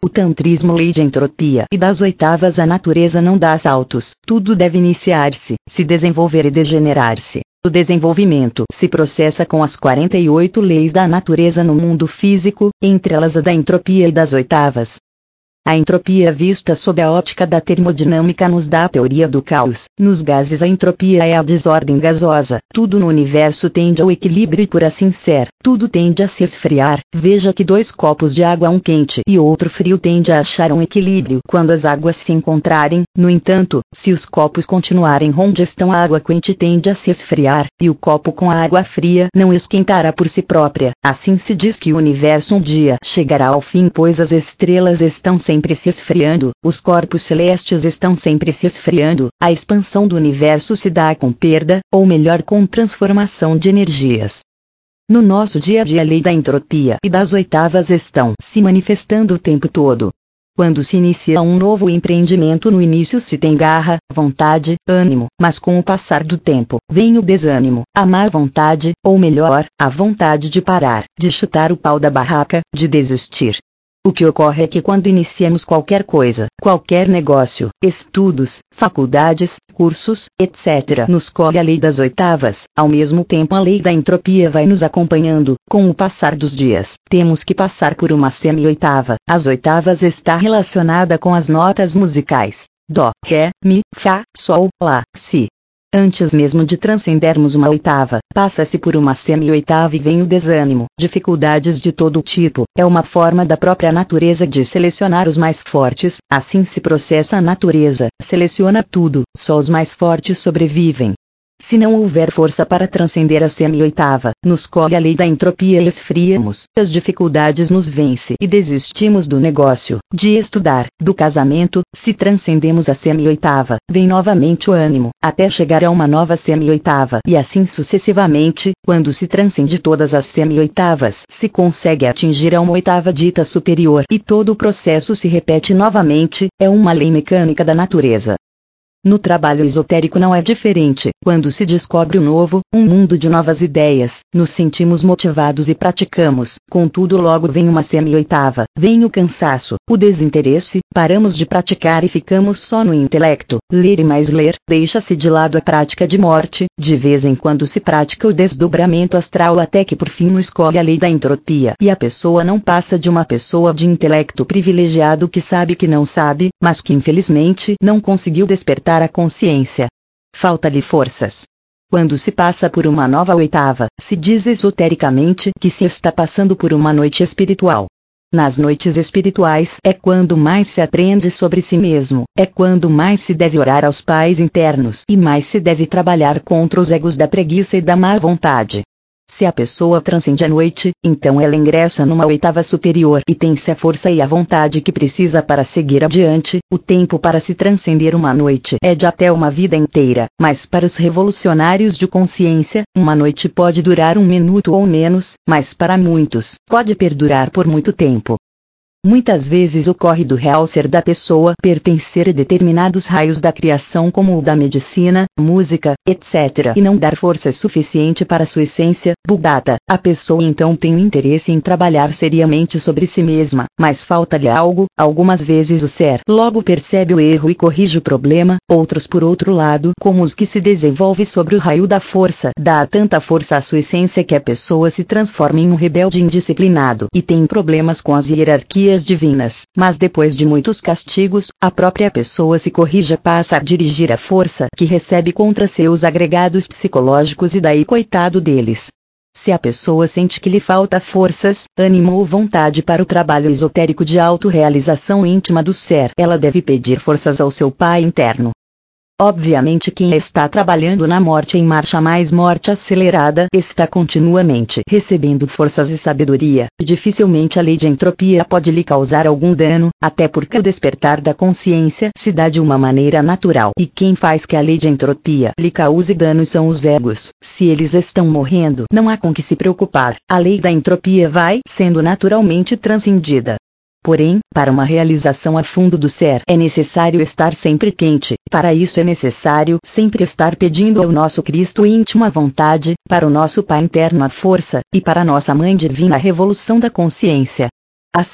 O tantrismo, lei de entropia e das oitavas. A natureza não dá saltos, tudo deve iniciar-se, se desenvolver e degenerar-se. O desenvolvimento se processa com as 48 leis da natureza no mundo físico, entre elas a da entropia e das oitavas. A entropia vista sob a ótica da termodinâmica nos dá a teoria do caos. Nos gases a entropia é a desordem gasosa. Tudo no universo tende ao equilíbrio e por assim ser, tudo tende a se esfriar. Veja que 2 copos de água, um quente e outro frio, tende a achar um equilíbrio quando as águas se encontrarem. No entanto, se os copos continuarem onde estão, a água quente tende a se esfriar, e o copo com a água fria não esquentará por si própria. Assim se diz que o universo um dia chegará ao fim, pois as estrelas estão sempre se esfriando, os corpos celestes estão sempre se esfriando, a expansão do universo se dá com perda, ou melhor, com transformação de energias. No nosso dia a dia, a lei da entropia e das oitavas estão se manifestando o tempo todo. Quando se inicia um novo empreendimento, no início se tem garra, vontade, ânimo, mas com o passar do tempo, vem o desânimo, a má vontade, ou melhor, a vontade de parar, de chutar o pau da barraca, de desistir. O que ocorre é que quando iniciamos qualquer coisa, qualquer negócio, estudos, faculdades, cursos, etc., nos corre a lei das oitavas. Ao mesmo tempo, a lei da entropia vai nos acompanhando. Com o passar dos dias, temos que passar por uma semi-oitava. As oitavas está relacionada com as notas musicais: dó, ré, mi, fá, sol, lá, si. Antes mesmo de transcendermos uma oitava, passa-se por uma semi-oitava e vem o desânimo, dificuldades de todo tipo. É uma forma da própria natureza de selecionar os mais fortes. Assim se processa a natureza, seleciona tudo, só os mais fortes sobrevivem. Se não houver força para transcender a semi-oitava, nos corre a lei da entropia e esfriamos, as dificuldades nos vence e desistimos do negócio, de estudar, do casamento. Se transcendemos a semi-oitava, vem novamente o ânimo, até chegar a uma nova semi-oitava e assim sucessivamente. Quando se transcende todas as semi-oitavas, se consegue atingir a uma oitava dita superior e todo o processo se repete novamente. É uma lei mecânica da natureza. No trabalho esotérico não é diferente. Quando se descobre o novo, um mundo de novas ideias, nos sentimos motivados e praticamos. Contudo, logo vem uma semi-oitava, vem o cansaço, o desinteresse, paramos de praticar e ficamos só no intelecto. Ler e mais ler, deixa-se de lado a prática de morte. De vez em quando se pratica o desdobramento astral, até que por fim nos corre a lei da entropia e a pessoa não passa de uma pessoa de intelecto privilegiado que sabe que não sabe, mas que infelizmente não conseguiu despertar a consciência. Falta-lhe forças. Quando se passa por uma nova oitava, se diz esotericamente que se está passando por uma noite espiritual. Nas noites espirituais é quando mais se aprende sobre si mesmo, é quando mais se deve orar aos pais internos e mais se deve trabalhar contra os egos da preguiça e da má vontade. Se a pessoa transcende a noite, então ela ingressa numa oitava superior e tem-se a força e a vontade que precisa para seguir adiante. O tempo para se transcender uma noite é de até uma vida inteira, mas para os revolucionários de consciência, uma noite pode durar 1 minuto ou menos, mas para muitos, pode perdurar por muito tempo. Muitas vezes ocorre do real ser da pessoa pertencer a determinados raios da criação, como o da medicina, música, etc., e não dar força suficiente para sua essência, Buddhata. A pessoa então tem o interesse em trabalhar seriamente sobre si mesma, mas falta-lhe algo. Algumas vezes o ser logo percebe o erro e corrige o problema, outros por outro lado, como os que se desenvolve sobre o raio da força, dá tanta força à sua essência que a pessoa se transforma em um rebelde indisciplinado e tem problemas com as hierarquias divinas, mas depois de muitos castigos, a própria pessoa se corrige e passa a dirigir a força que recebe contra seus agregados psicológicos e daí coitado deles. Se a pessoa sente que lhe falta forças, ânimo ou vontade para o trabalho esotérico de autorrealização íntima do ser, ela deve pedir forças ao seu pai interno. Obviamente quem está trabalhando na morte em marcha mais morte acelerada está continuamente recebendo forças e sabedoria, e dificilmente a lei de entropia pode lhe causar algum dano, até porque o despertar da consciência se dá de uma maneira natural, e quem faz que a lei de entropia lhe cause dano são os egos. Se eles estão morrendo, não há com que se preocupar, a lei da entropia vai sendo naturalmente transcendida. Porém, para uma realização a fundo do ser é necessário estar sempre quente. Para isso é necessário sempre estar pedindo ao nosso Cristo íntimo a vontade, para o nosso Pai interno a força, e para nossa Mãe Divina a revolução da consciência. Assim,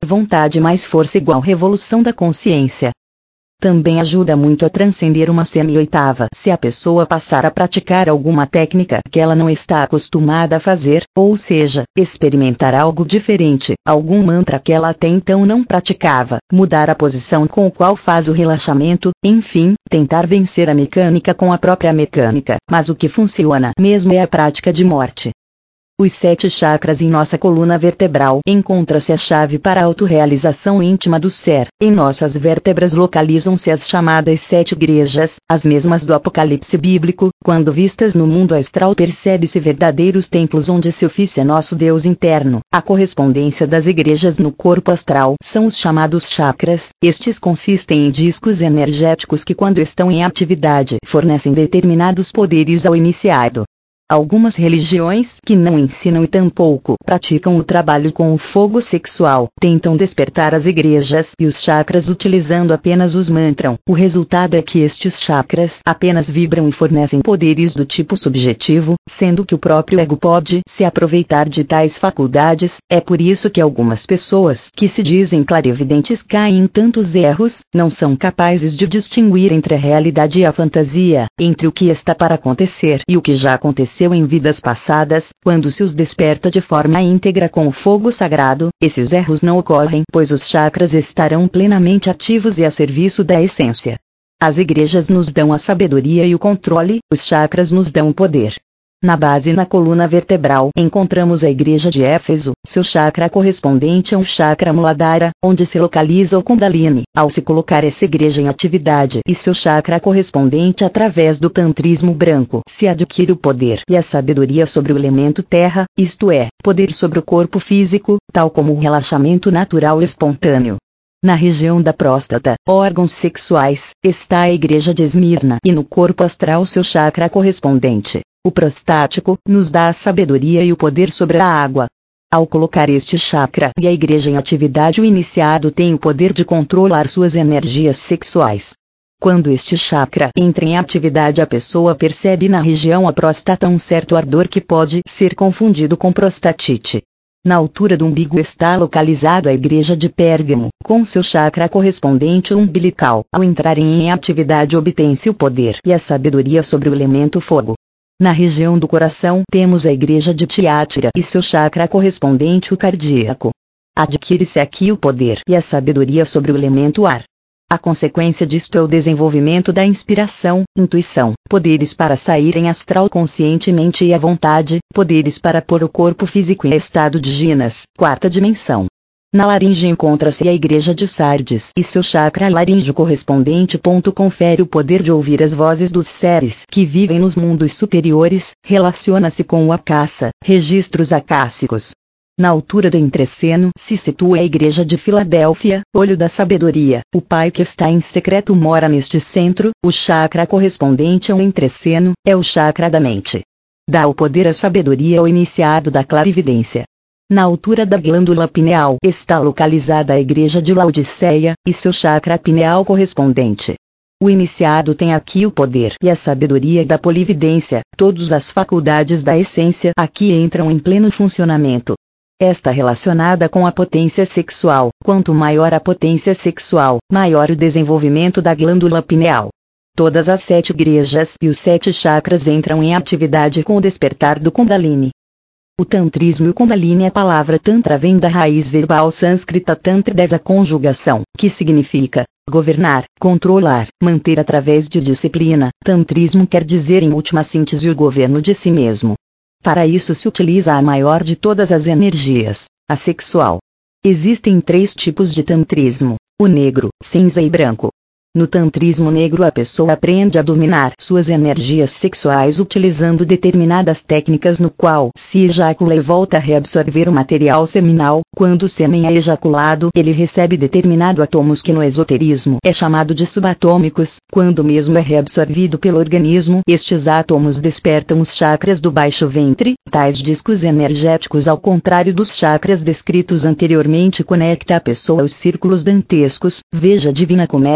vontade mais força igual revolução da consciência. Também ajuda muito a transcender uma semi-oitava se a pessoa passar a praticar alguma técnica que ela não está acostumada a fazer, ou seja, experimentar algo diferente, algum mantra que ela até então não praticava, mudar a posição com o qual faz o relaxamento, enfim, tentar vencer a mecânica com a própria mecânica, mas o que funciona mesmo é a prática de morte. Os 7 chakras em nossa coluna vertebral encontra-se a chave para a autorrealização íntima do ser. Em nossas vértebras localizam-se as chamadas 7 igrejas, as mesmas do Apocalipse bíblico. Quando vistas no mundo astral percebe-se verdadeiros templos onde se oficia nosso Deus interno. A correspondência das igrejas no corpo astral são os chamados chakras. Estes consistem em discos energéticos que, quando estão em atividade, fornecem determinados poderes ao iniciado. Algumas religiões que não ensinam e tampouco praticam o trabalho com o fogo sexual, tentam despertar as igrejas e os chakras utilizando apenas os mantras. O resultado é que estes chakras apenas vibram e fornecem poderes do tipo subjetivo, sendo que o próprio ego pode se aproveitar de tais faculdades. É por isso que algumas pessoas que se dizem clarividentes caem em tantos erros, não são capazes de distinguir entre a realidade e a fantasia, entre o que está para acontecer e o que já aconteceu em vidas passadas. Quando se os desperta de forma íntegra com o fogo sagrado, esses erros não ocorrem, pois os chakras estarão plenamente ativos e a serviço da essência. As igrejas nos dão a sabedoria e o controle, os chakras nos dão o poder. Na base na coluna vertebral encontramos a igreja de Éfeso, seu chakra correspondente é um chakra Muladhara, onde se localiza o Kundalini. Ao se colocar essa igreja em atividade e seu chakra correspondente através do tantrismo branco, se adquire o poder e a sabedoria sobre o elemento terra, isto é, poder sobre o corpo físico, tal como o relaxamento natural e espontâneo. Na região da próstata, órgãos sexuais, está a igreja de Esmirna e no corpo astral seu chakra correspondente. O prostático nos dá a sabedoria e o poder sobre a água. Ao colocar este chakra e a igreja em atividade, o iniciado tem o poder de controlar suas energias sexuais. Quando este chakra entra em atividade, a pessoa percebe na região da próstata um certo ardor que pode ser confundido com prostatite. Na altura do umbigo está localizado a igreja de Pérgamo, com seu chakra correspondente umbilical. Ao entrarem em atividade obtém-se o poder e a sabedoria sobre o elemento fogo. Na região do coração temos a igreja de Tiátira e seu chakra correspondente o cardíaco. Adquire-se aqui o poder e a sabedoria sobre o elemento ar. A consequência disto é o desenvolvimento da inspiração, intuição, poderes para sair em astral conscientemente e à vontade, poderes para pôr o corpo físico em estado de ginas, 4ª dimensão. Na laringe encontra-se a igreja de Sardes e seu chakra laríngeo correspondente. Confere o poder de ouvir as vozes dos seres que vivem nos mundos superiores, relaciona-se com o acácia, registros acássicos. Na altura do entreceno se situa a igreja de Filadélfia, olho da sabedoria. O Pai que está em secreto mora neste centro. O chakra correspondente ao entreceno é o chakra da mente. Dá o poder à sabedoria ao iniciado da clarividência. Na altura da glândula pineal está localizada a igreja de Laodiceia, e seu chakra pineal correspondente. O iniciado tem aqui o poder e a sabedoria da polividência, todas as faculdades da essência aqui entram em pleno funcionamento. Esta relacionada com a potência sexual. Quanto maior a potência sexual, maior o desenvolvimento da glândula pineal. Todas as 7 igrejas e os 7 chakras entram em atividade com o despertar do Kundalini. O tantrismo e o Kundalini. A palavra tantra vem da raiz verbal sânscrita tantra desa conjugação, que significa governar, controlar, manter através de disciplina. Tantrismo quer dizer em última síntese o governo de si mesmo. Para isso se utiliza a maior de todas as energias, a sexual. Existem 3 tipos de tantrismo: o negro, cinza e branco. No tantrismo negro a pessoa aprende a dominar suas energias sexuais utilizando determinadas técnicas no qual se ejacula e volta a reabsorver o material seminal. Quando o sêmen é ejaculado ele recebe determinado átomos que no esoterismo é chamado de subatômicos. Quando mesmo é reabsorvido pelo organismo estes átomos despertam os chakras do baixo ventre. Tais discos energéticos, ao contrário dos chakras descritos anteriormente, conecta a pessoa aos círculos dantescos, veja Divina Comédia, e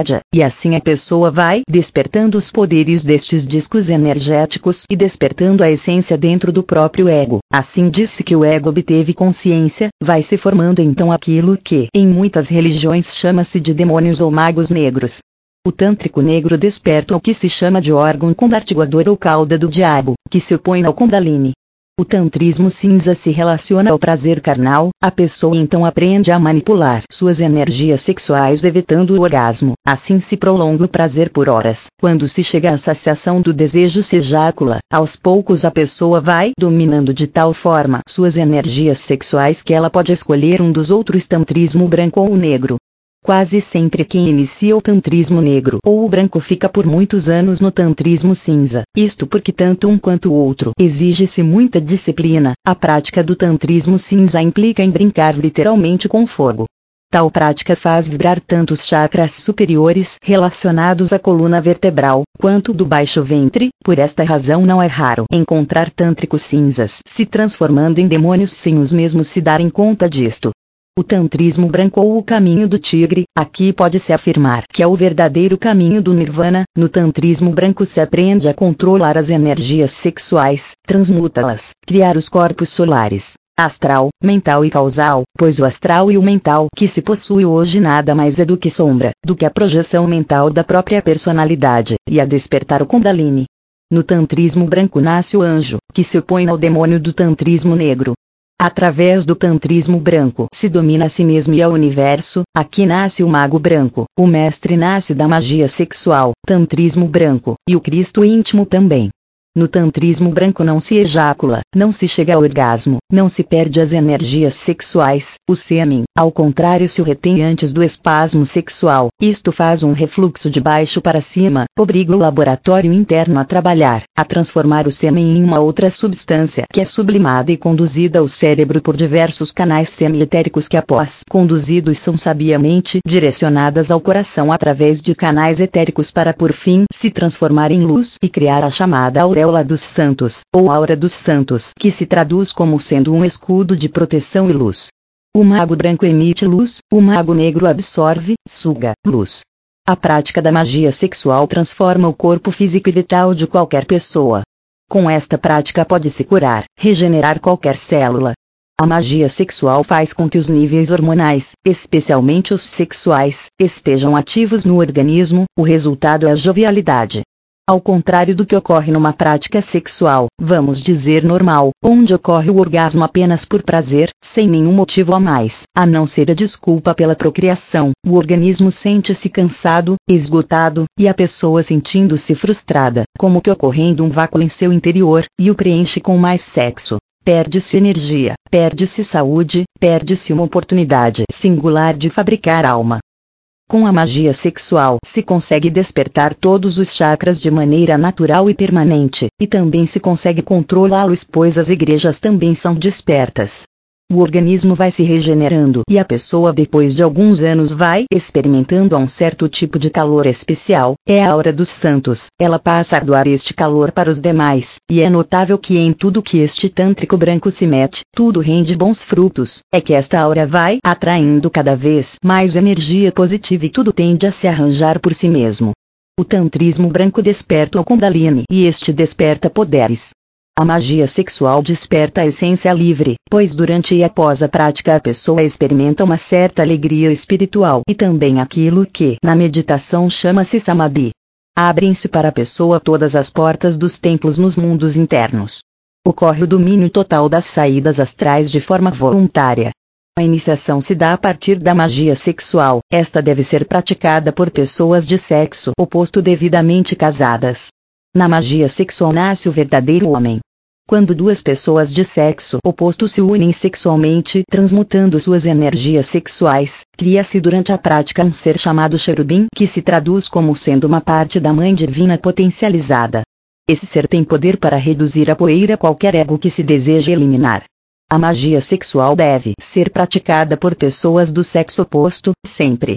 assim a pessoa vai despertando os poderes destes discos energéticos e despertando a essência dentro do próprio ego. Assim disse que o ego obteve consciência, vai se formando então aquilo que em muitas religiões chama-se de demônios ou magos negros. O tântrico negro desperta o que se chama de órgão condartiguador ou cauda do diabo, que se opõe ao Kundalini. O tantrismo cinza se relaciona ao prazer carnal, a pessoa então aprende a manipular suas energias sexuais evitando o orgasmo, assim se prolonga o prazer por horas. Quando se chega à saciação do desejo se ejacula, aos poucos a pessoa vai dominando de tal forma suas energias sexuais que ela pode escolher um dos outros tantrismo branco ou negro. Quase sempre quem inicia o tantrismo negro ou o branco fica por muitos anos no tantrismo cinza, isto porque tanto um quanto o outro exige-se muita disciplina. A prática do tantrismo cinza implica em brincar literalmente com fogo. Tal prática faz vibrar tanto os chakras superiores relacionados à coluna vertebral, quanto do baixo ventre. Por esta razão não é raro encontrar tântricos cinzas se transformando em demônios sem os mesmos se darem conta disto. O tantrismo branco ou o caminho do tigre, aqui pode-se afirmar que é o verdadeiro caminho do nirvana. No tantrismo branco se aprende a controlar as energias sexuais, transmutá-las, criar os corpos solares, astral, mental e causal, pois o astral e o mental que se possui hoje nada mais é do que sombra, do que a projeção mental da própria personalidade, e a despertar o Kundalini. No tantrismo branco nasce o anjo, que se opõe ao demônio do tantrismo negro. Através do tantrismo branco se domina a si mesmo e ao universo. Aqui nasce o mago branco, o mestre nasce da magia sexual, tantrismo branco, e o Cristo íntimo também. No tantrismo branco não se ejacula, não se chega ao orgasmo, não se perde as energias sexuais, o sêmen, ao contrário se o retém antes do espasmo sexual. Isto faz um refluxo de baixo para cima, obriga o laboratório interno a trabalhar, a transformar o sêmen em uma outra substância que é sublimada e conduzida ao cérebro por diversos canais semi-etéricos que após conduzidos são sabiamente direcionadas ao coração através de canais etéricos para por fim se transformar em luz e criar a chamada auréola dos santos, ou aura dos santos, que se traduz como sendo um escudo de proteção e luz. O mago branco emite luz, o mago negro absorve, suga, luz. A prática da magia sexual transforma o corpo físico e vital de qualquer pessoa. Com esta prática pode-se curar, regenerar qualquer célula. A magia sexual faz com que os níveis hormonais, especialmente os sexuais, estejam ativos no organismo, o resultado é a jovialidade. Ao contrário do que ocorre numa prática sexual, vamos dizer normal, onde ocorre o orgasmo apenas por prazer, sem nenhum motivo a mais, a não ser a desculpa pela procriação, o organismo sente-se cansado, esgotado, e a pessoa sentindo-se frustrada, como que ocorrendo um vácuo em seu interior, e o preenche com mais sexo. Perde-se energia, perde-se saúde, perde-se uma oportunidade singular de fabricar alma. Com a magia sexual se consegue despertar todos os chakras de maneira natural e permanente, e também se consegue controlá-los pois as igrejas também são despertas. O organismo vai se regenerando e a pessoa depois de alguns anos vai experimentando um certo tipo de calor especial, é a aura dos santos. Ela passa a doar este calor para os demais, e é notável que em tudo que este tântrico branco se mete, tudo rende bons frutos, é que esta aura vai atraindo cada vez mais energia positiva e tudo tende a se arranjar por si mesmo. O tantrismo branco desperta o Kundalini e este desperta poderes. A magia sexual desperta a essência livre, pois durante e após a prática a pessoa experimenta uma certa alegria espiritual e também aquilo que na meditação chama-se samadhi. Abrem-se para a pessoa todas as portas dos templos nos mundos internos. Ocorre o domínio total das saídas astrais de forma voluntária. A iniciação se dá a partir da magia sexual, esta deve ser praticada por pessoas de sexo oposto devidamente casadas. Na magia sexual nasce o verdadeiro homem. Quando duas pessoas de sexo oposto se unem sexualmente transmutando suas energias sexuais, cria-se durante a prática um ser chamado cherubim que se traduz como sendo uma parte da mãe divina potencializada. Esse ser tem poder para reduzir a poeira qualquer ego que se deseje eliminar. A magia sexual deve ser praticada por pessoas do sexo oposto, sempre.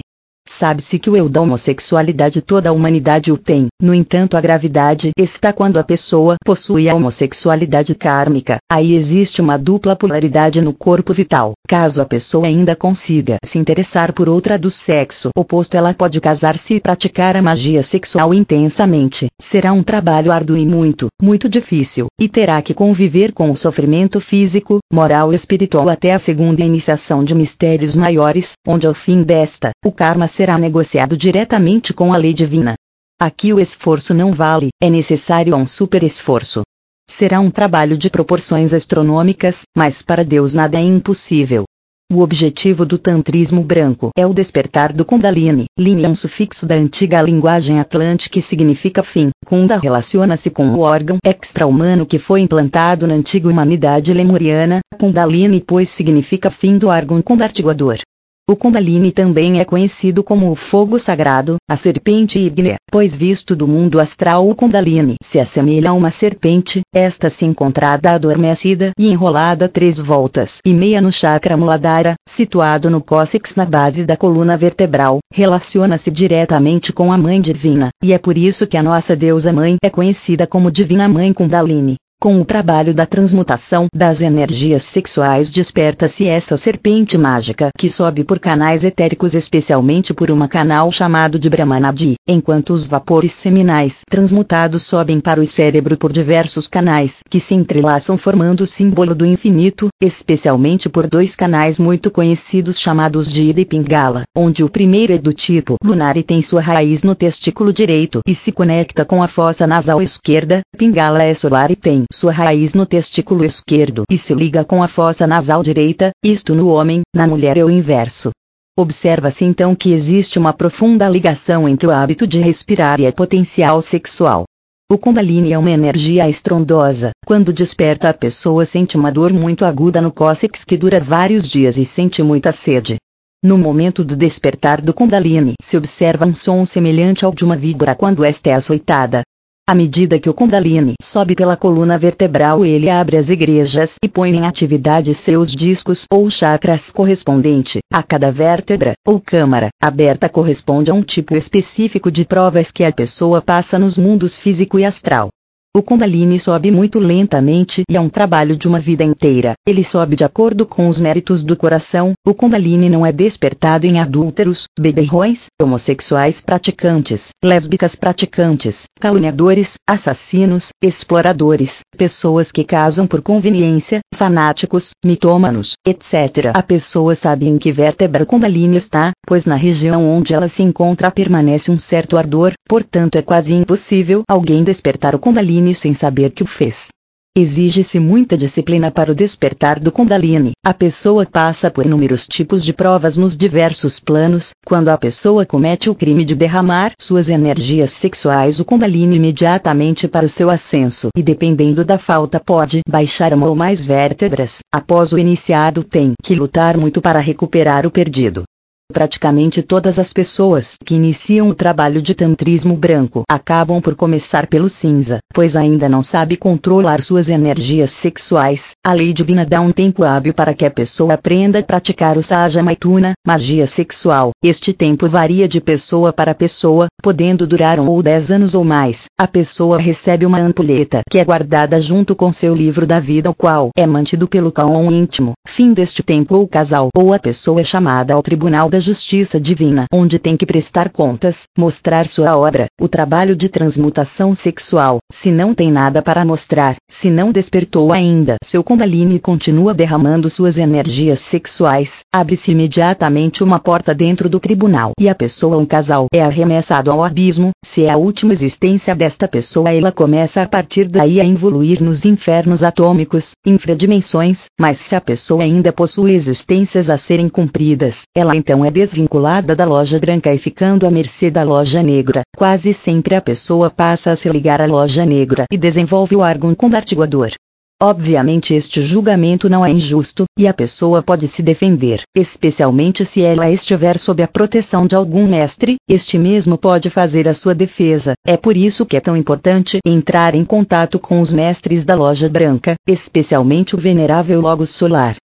Sabe-se que o eu da homossexualidade toda a humanidade o tem, no entanto a gravidade está quando a pessoa possui a homossexualidade kármica, aí existe uma dupla polaridade no corpo vital. Caso a pessoa ainda consiga se interessar por outra do sexo oposto, ela pode casar-se e praticar a magia sexual intensamente. Será um trabalho árduo e muito, muito difícil, e terá que conviver com o sofrimento físico, moral e espiritual até a segunda iniciação de mistérios maiores, onde ao fim desta, o karma será negociado diretamente com a lei divina. Aqui o esforço não vale, é necessário um super esforço. Será um trabalho de proporções astronômicas, mas para Deus nada é impossível. O objetivo do tantrismo branco é o despertar do Kundalini. Lini é um sufixo da antiga linguagem atlântica que significa fim. Kunda relaciona-se com o órgão extra-humano que foi implantado na antiga humanidade lemuriana. Kundalini pois significa fim do órgão kundartiguador. O Kundalini também é conhecido como o fogo sagrado, a serpente ígnea, pois visto do mundo astral o Kundalini se assemelha a uma serpente, esta se encontrada adormecida e enrolada 3 voltas e meia no chakra Muladhara, situado no cóccix na base da coluna vertebral, relaciona-se diretamente com a Mãe Divina, e é por isso que a nossa deusa Mãe é conhecida como Divina Mãe Kundalini. Com o trabalho da transmutação das energias sexuais desperta-se essa serpente mágica que sobe por canais etéricos, especialmente por um canal chamado de Brahmanadi, enquanto os vapores seminais transmutados sobem para o cérebro por diversos canais que se entrelaçam formando o símbolo do infinito, especialmente por 2 canais muito conhecidos chamados de Ida e Pingala, onde o primeiro é do tipo lunar e tem sua raiz no testículo direito e se conecta com a fossa nasal esquerda. Pingala é solar e tem sua raiz no testículo esquerdo e se liga com a fossa nasal direita, isto no homem, na mulher é o inverso. Observa-se então que existe uma profunda ligação entre o hábito de respirar e a potencial sexual. O Kundalini é uma energia estrondosa. Quando desperta a pessoa sente uma dor muito aguda no cóccix que dura vários dias e sente muita sede. No momento do despertar do Kundalini se observa um som semelhante ao de uma víbora quando esta é açoitada. À medida que o Kundalini sobe pela coluna vertebral, ele abre as igrejas e põe em atividade seus discos ou chakras correspondente a cada vértebra ou câmara aberta corresponde a um tipo específico de provas que a pessoa passa nos mundos físico e astral. O Kundalini sobe muito lentamente e é um trabalho de uma vida inteira. Ele sobe de acordo com os méritos do coração. O Kundalini não é despertado em adúlteros, beberrões, homossexuais praticantes, lésbicas praticantes, caluniadores, assassinos, exploradores, pessoas que casam por conveniência, fanáticos, mitômanos, etc. A pessoa sabe em que vértebra o Kundalini está, pois na região onde ela se encontra permanece um certo ardor, portanto é quase impossível alguém despertar o Kundalini sem saber que o fez. Exige-se muita disciplina para o despertar do Kundalini. A pessoa passa por inúmeros tipos de provas nos diversos planos. Quando a pessoa comete o crime de derramar suas energias sexuais, o Kundalini imediatamente para o seu ascenso e dependendo da falta pode baixar uma ou mais vértebras. Após o iniciado tem que lutar muito para recuperar o perdido. Praticamente todas as pessoas que iniciam o trabalho de tantrismo branco acabam por começar pelo cinza, pois ainda não sabe controlar suas energias sexuais. A lei divina dá um tempo hábil para que a pessoa aprenda a praticar o Sahaja Maituna, magia sexual. Este tempo varia de pessoa para pessoa, podendo durar 1 ou 10 anos ou mais. A pessoa recebe uma ampulheta que é guardada junto com seu livro da vida, o qual é mantido pelo Kaon íntimo. Fim deste tempo o casal ou a pessoa é chamada ao tribunal da justiça divina, onde tem que prestar contas, mostrar sua obra, o trabalho de transmutação sexual. Se não tem nada para mostrar, se não despertou ainda seu Kundalini e continua derramando suas energias sexuais, abre-se imediatamente uma porta dentro do tribunal e a pessoa, um casal, é arremessado ao abismo. Se é a última existência desta pessoa, ela começa a partir daí a evoluir nos infernos atômicos, infradimensões, mas se a pessoa ainda possui existências a serem cumpridas, ela então é desvinculada da loja branca e ficando à mercê da loja negra. Quase sempre a pessoa passa a se ligar à loja negra e desenvolve o órgão kundartiguador. Obviamente este julgamento não é injusto, e a pessoa pode se defender, especialmente se ela estiver sob a proteção de algum mestre, este mesmo pode fazer a sua defesa. É por isso que é tão importante entrar em contato com os mestres da loja branca, especialmente o venerável Logos Solar,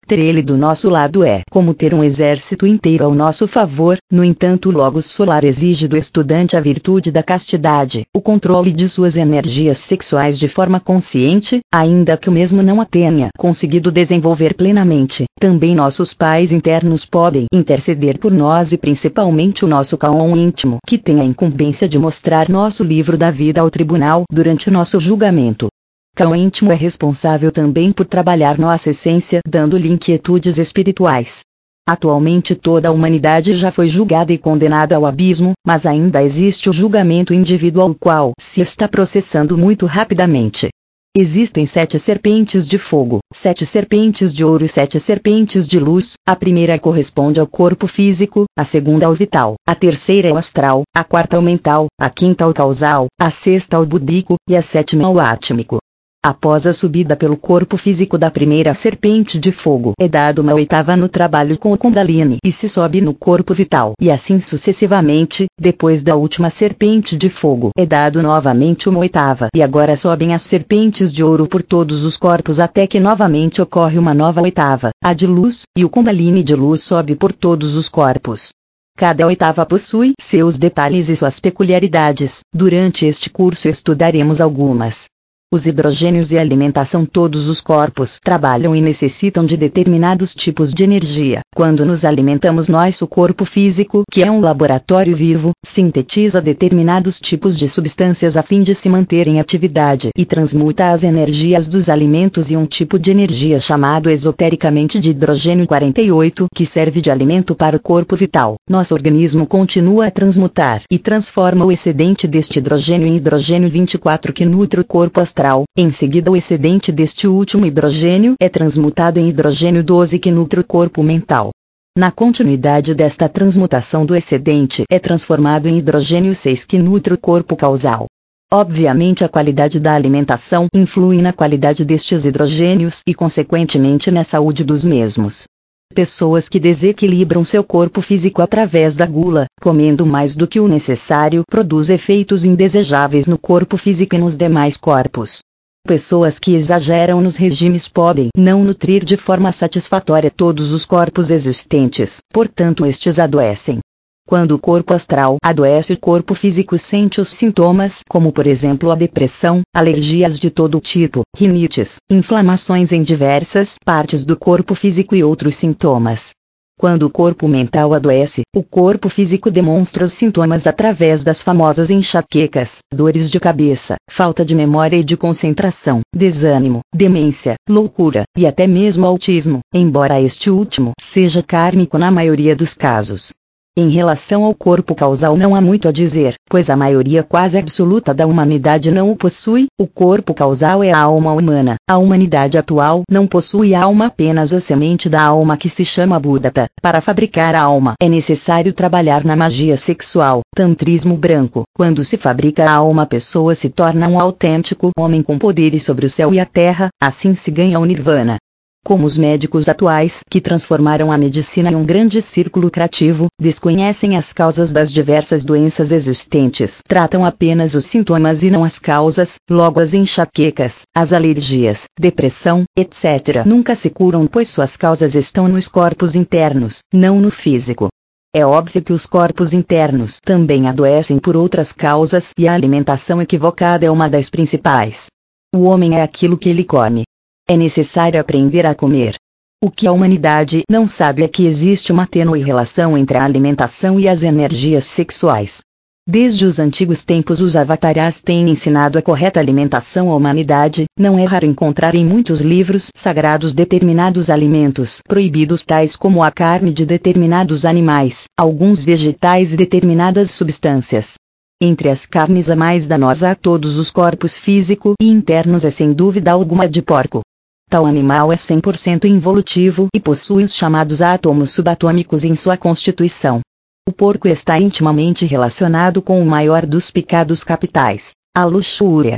Ter ele do nosso lado é como ter um exército inteiro ao nosso favor. No entanto, o Logos solar exige do estudante a virtude da castidade, o controle de suas energias sexuais de forma consciente, ainda que o mesmo não a tenha conseguido desenvolver plenamente. Também nossos pais internos podem interceder por nós e principalmente o nosso Kaon íntimo, que tem a incumbência de mostrar nosso livro da vida ao tribunal durante nosso julgamento. Kaon íntimo é responsável também por trabalhar nossa essência, dando-lhe inquietudes espirituais. Atualmente toda a humanidade já foi julgada e condenada ao abismo, mas ainda existe o julgamento individual, o qual se está processando muito rapidamente. Existem 7 serpentes de fogo, 7 serpentes de ouro e 7 serpentes de luz. A primeira corresponde ao corpo físico, a segunda ao vital, a terceira ao astral, a quarta ao mental, a quinta ao causal, a sexta ao búdico, e a sétima ao átmico. Após a subida pelo corpo físico da primeira serpente de fogo, é dado uma oitava no trabalho com o Kundalini e se sobe no corpo vital, e assim sucessivamente. Depois da última serpente de fogo, é dado novamente uma oitava, e agora sobem as serpentes de ouro por todos os corpos até que novamente ocorre uma nova oitava, a de luz, e o Kundalini de luz sobe por todos os corpos. Cada oitava possui seus detalhes e suas peculiaridades. Durante este curso estudaremos algumas. Os hidrogênios e a alimentação. Todos os corpos trabalham e necessitam de determinados tipos de energia. Quando nos alimentamos, nosso corpo físico, que é um laboratório vivo, sintetiza determinados tipos de substâncias a fim de se manter em atividade e transmuta as energias dos alimentos em um tipo de energia chamado esotericamente de hidrogênio 48, que serve de alimento para o corpo vital. Nosso organismo continua a transmutar e transforma o excedente deste hidrogênio em hidrogênio 24, que nutre o corpo astral. Em seguida, o excedente deste último hidrogênio é transmutado em hidrogênio 12, que nutre o corpo mental. Na continuidade desta transmutação do excedente, é transformado em hidrogênio 6, que nutre o corpo causal. Obviamente, a qualidade da alimentação influi na qualidade destes hidrogênios e, consequentemente, na saúde dos mesmos. Pessoas que desequilibram seu corpo físico através da gula, comendo mais do que o necessário, produz efeitos indesejáveis no corpo físico e nos demais corpos. Pessoas que exageram nos regimes podem não nutrir de forma satisfatória todos os corpos existentes, portanto estes adoecem. Quando o corpo astral adoece, o corpo físico sente os sintomas, como por exemplo a depressão, alergias de todo tipo, rinites, inflamações em diversas partes do corpo físico e outros sintomas. Quando o corpo mental adoece, o corpo físico demonstra os sintomas através das famosas enxaquecas, dores de cabeça, falta de memória e de concentração, desânimo, demência, loucura, e até mesmo autismo, embora este último seja kármico na maioria dos casos. Em relação ao corpo causal não há muito a dizer, pois a maioria quase absoluta da humanidade não o possui. O corpo causal é a alma humana. A humanidade atual não possui alma, apenas a semente da alma, que se chama Buddhata. Para fabricar a alma é necessário trabalhar na magia sexual, tantrismo branco. Quando se fabrica a alma, a pessoa se torna um autêntico homem com poderes sobre o céu e a terra, assim se ganha o nirvana. Como os médicos atuais, que transformaram a medicina em um grande circo lucrativo, desconhecem as causas das diversas doenças existentes, tratam apenas os sintomas e não as causas, logo as enxaquecas, as alergias, depressão, etc. nunca se curam, pois suas causas estão nos corpos internos, não no físico. É óbvio que os corpos internos também adoecem por outras causas e a alimentação equivocada é uma das principais. O homem é aquilo que ele come. É necessário aprender a comer. O que a humanidade não sabe é que existe uma tênue relação entre a alimentação e as energias sexuais. Desde os antigos tempos, os avataras têm ensinado a correta alimentação à humanidade. Não é raro encontrar em muitos livros sagrados determinados alimentos proibidos, tais como a carne de determinados animais, alguns vegetais e determinadas substâncias. Entre as carnes a mais danosa a todos os corpos físico e internos é sem dúvida alguma a de porco. Tal animal é 100% involutivo e possui os chamados átomos subatômicos em sua constituição. O porco está intimamente relacionado com o maior dos pecados capitais, a luxúria.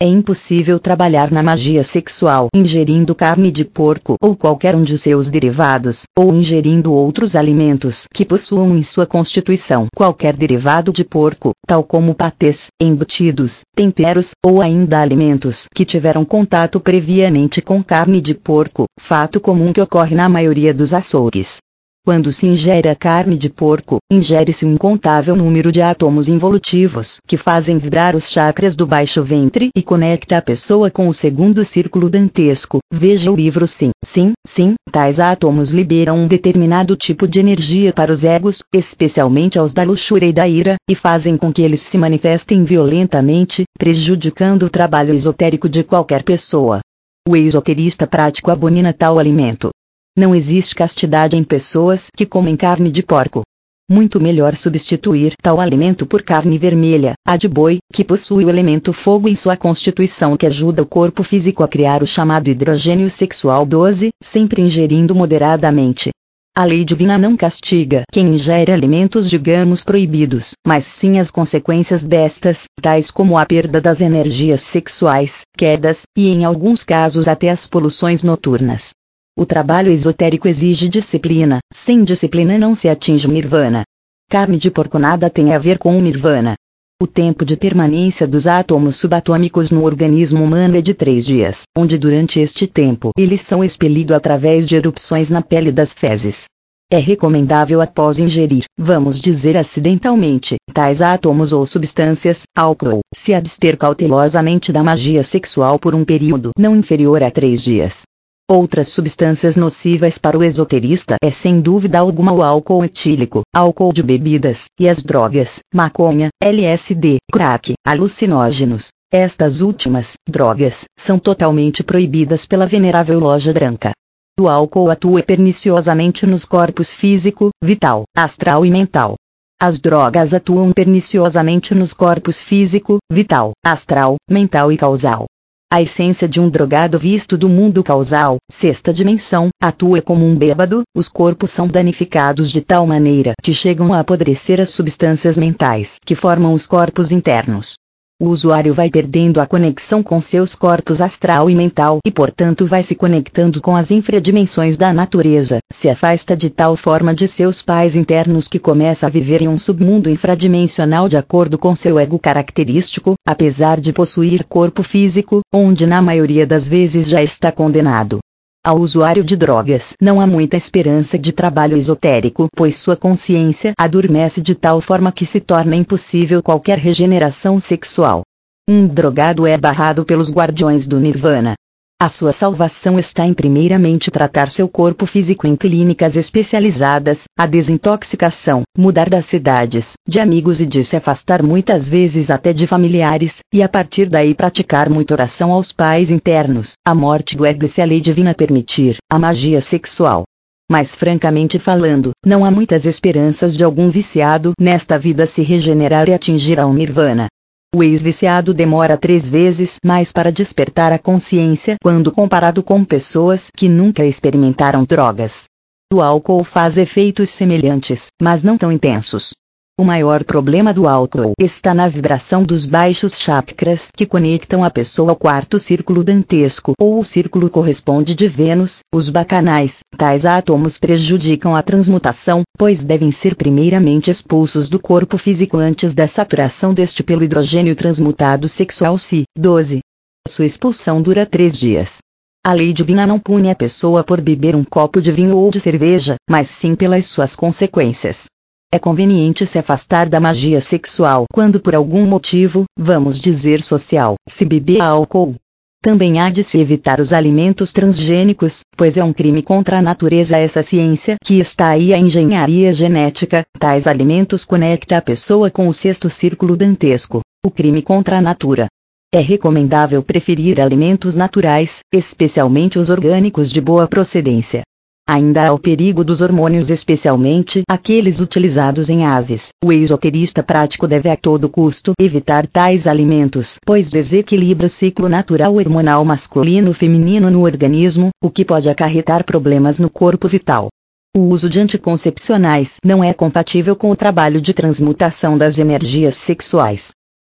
É impossível trabalhar na magia sexual ingerindo carne de porco ou qualquer um de seus derivados, ou ingerindo outros alimentos que possuam em sua constituição qualquer derivado de porco, tal como patês, embutidos, temperos, ou ainda alimentos que tiveram contato previamente com carne de porco, fato comum que ocorre na maioria dos açougues. Quando se ingere a carne de porco, ingere-se um incontável número de átomos involutivos que fazem vibrar os chakras do baixo ventre e conecta a pessoa com o segundo círculo dantesco. Veja o livro Sim, Sim, Sim. Tais átomos liberam um determinado tipo de energia para os egos, especialmente aos da luxúria e da ira, e fazem com que eles se manifestem violentamente, prejudicando o trabalho esotérico de qualquer pessoa. O esoterista prático abomina tal alimento. Não existe castidade em pessoas que comem carne de porco. Muito melhor substituir tal alimento por carne vermelha, a de boi, que possui o elemento fogo em sua constituição que ajuda o corpo físico a criar o chamado hidrogênio sexual. 12. Sempre ingerindo moderadamente. A lei divina não castiga quem ingere alimentos digamos proibidos, mas sim as consequências destas, tais como a perda das energias sexuais, quedas, e em alguns casos até as poluições noturnas. O trabalho esotérico exige disciplina, sem disciplina não se atinge o nirvana. Carne de porco nada tem a ver com o nirvana. O tempo de permanência dos átomos subatômicos no organismo humano é de 3 dias, onde durante este tempo eles são expelidos através de erupções na pele das fezes. É recomendável após ingerir, vamos dizer acidentalmente, tais átomos ou substâncias, álcool, se abster cautelosamente da magia sexual por um período não inferior a 3 dias. Outras substâncias nocivas para o esoterista é sem dúvida alguma o álcool etílico, álcool de bebidas, e as drogas, maconha, LSD, crack, alucinógenos. Estas últimas, drogas, são totalmente proibidas pela venerável loja branca. O álcool atua perniciosamente nos corpos físico, vital, astral e mental. As drogas atuam perniciosamente nos corpos físico, vital, astral, mental e causal. A essência de um drogado visto do mundo causal, sexta dimensão, atua como um bêbado, os corpos são danificados de tal maneira que chegam a apodrecer as substâncias mentais que formam os corpos internos. O usuário vai perdendo a conexão com seus corpos astral e mental e portanto vai se conectando com as infradimensões da natureza, se afasta de tal forma de seus pais internos que começa a viver em um submundo infradimensional de acordo com seu ego característico, apesar de possuir corpo físico, onde na maioria das vezes já está condenado. Ao usuário de drogas não há muita esperança de trabalho esotérico, pois sua consciência adormece de tal forma que se torna impossível qualquer regeneração sexual. Um drogado é barrado pelos guardiões do nirvana. A sua salvação está em primeiramente tratar seu corpo físico em clínicas especializadas, a desintoxicação, mudar das cidades, de amigos e de se afastar muitas vezes até de familiares, e a partir daí praticar muita oração aos pais internos, a morte do ego se a lei divina permitir, a magia sexual. Mas francamente falando, não há muitas esperanças de algum viciado nesta vida se regenerar e atingir ao nirvana. O ex-viciado demora 3 vezes mais para despertar a consciência quando comparado com pessoas que nunca experimentaram drogas. O álcool faz efeitos semelhantes, mas não tão intensos. O maior problema do álcool está na vibração dos baixos chakras que conectam a pessoa ao quarto círculo dantesco ou o círculo corresponde de Vênus, os bacanais. Tais átomos prejudicam a transmutação, pois devem ser primeiramente expulsos do corpo físico antes da saturação deste pelo hidrogênio transmutado sexual Si. 12. Sua expulsão dura 3 dias. A lei divina não pune a pessoa por beber um copo de vinho ou de cerveja, mas sim pelas suas consequências. É conveniente se afastar da magia sexual quando por algum motivo, vamos dizer social, se beber álcool. Também há de se evitar os alimentos transgênicos, pois é um crime contra a natureza essa ciência que está aí a engenharia genética, tais alimentos conecta a pessoa com o sexto círculo dantesco, o crime contra a natura. É recomendável preferir alimentos naturais, especialmente os orgânicos de boa procedência. Ainda há o perigo dos hormônios, especialmente aqueles utilizados em aves. O esoterista prático deve a todo custo evitar tais alimentos, pois desequilibra o ciclo natural hormonal masculino-feminino no organismo, o que pode acarretar problemas no corpo vital. O uso de anticoncepcionais não é compatível com o trabalho de transmutação das energias sexuais.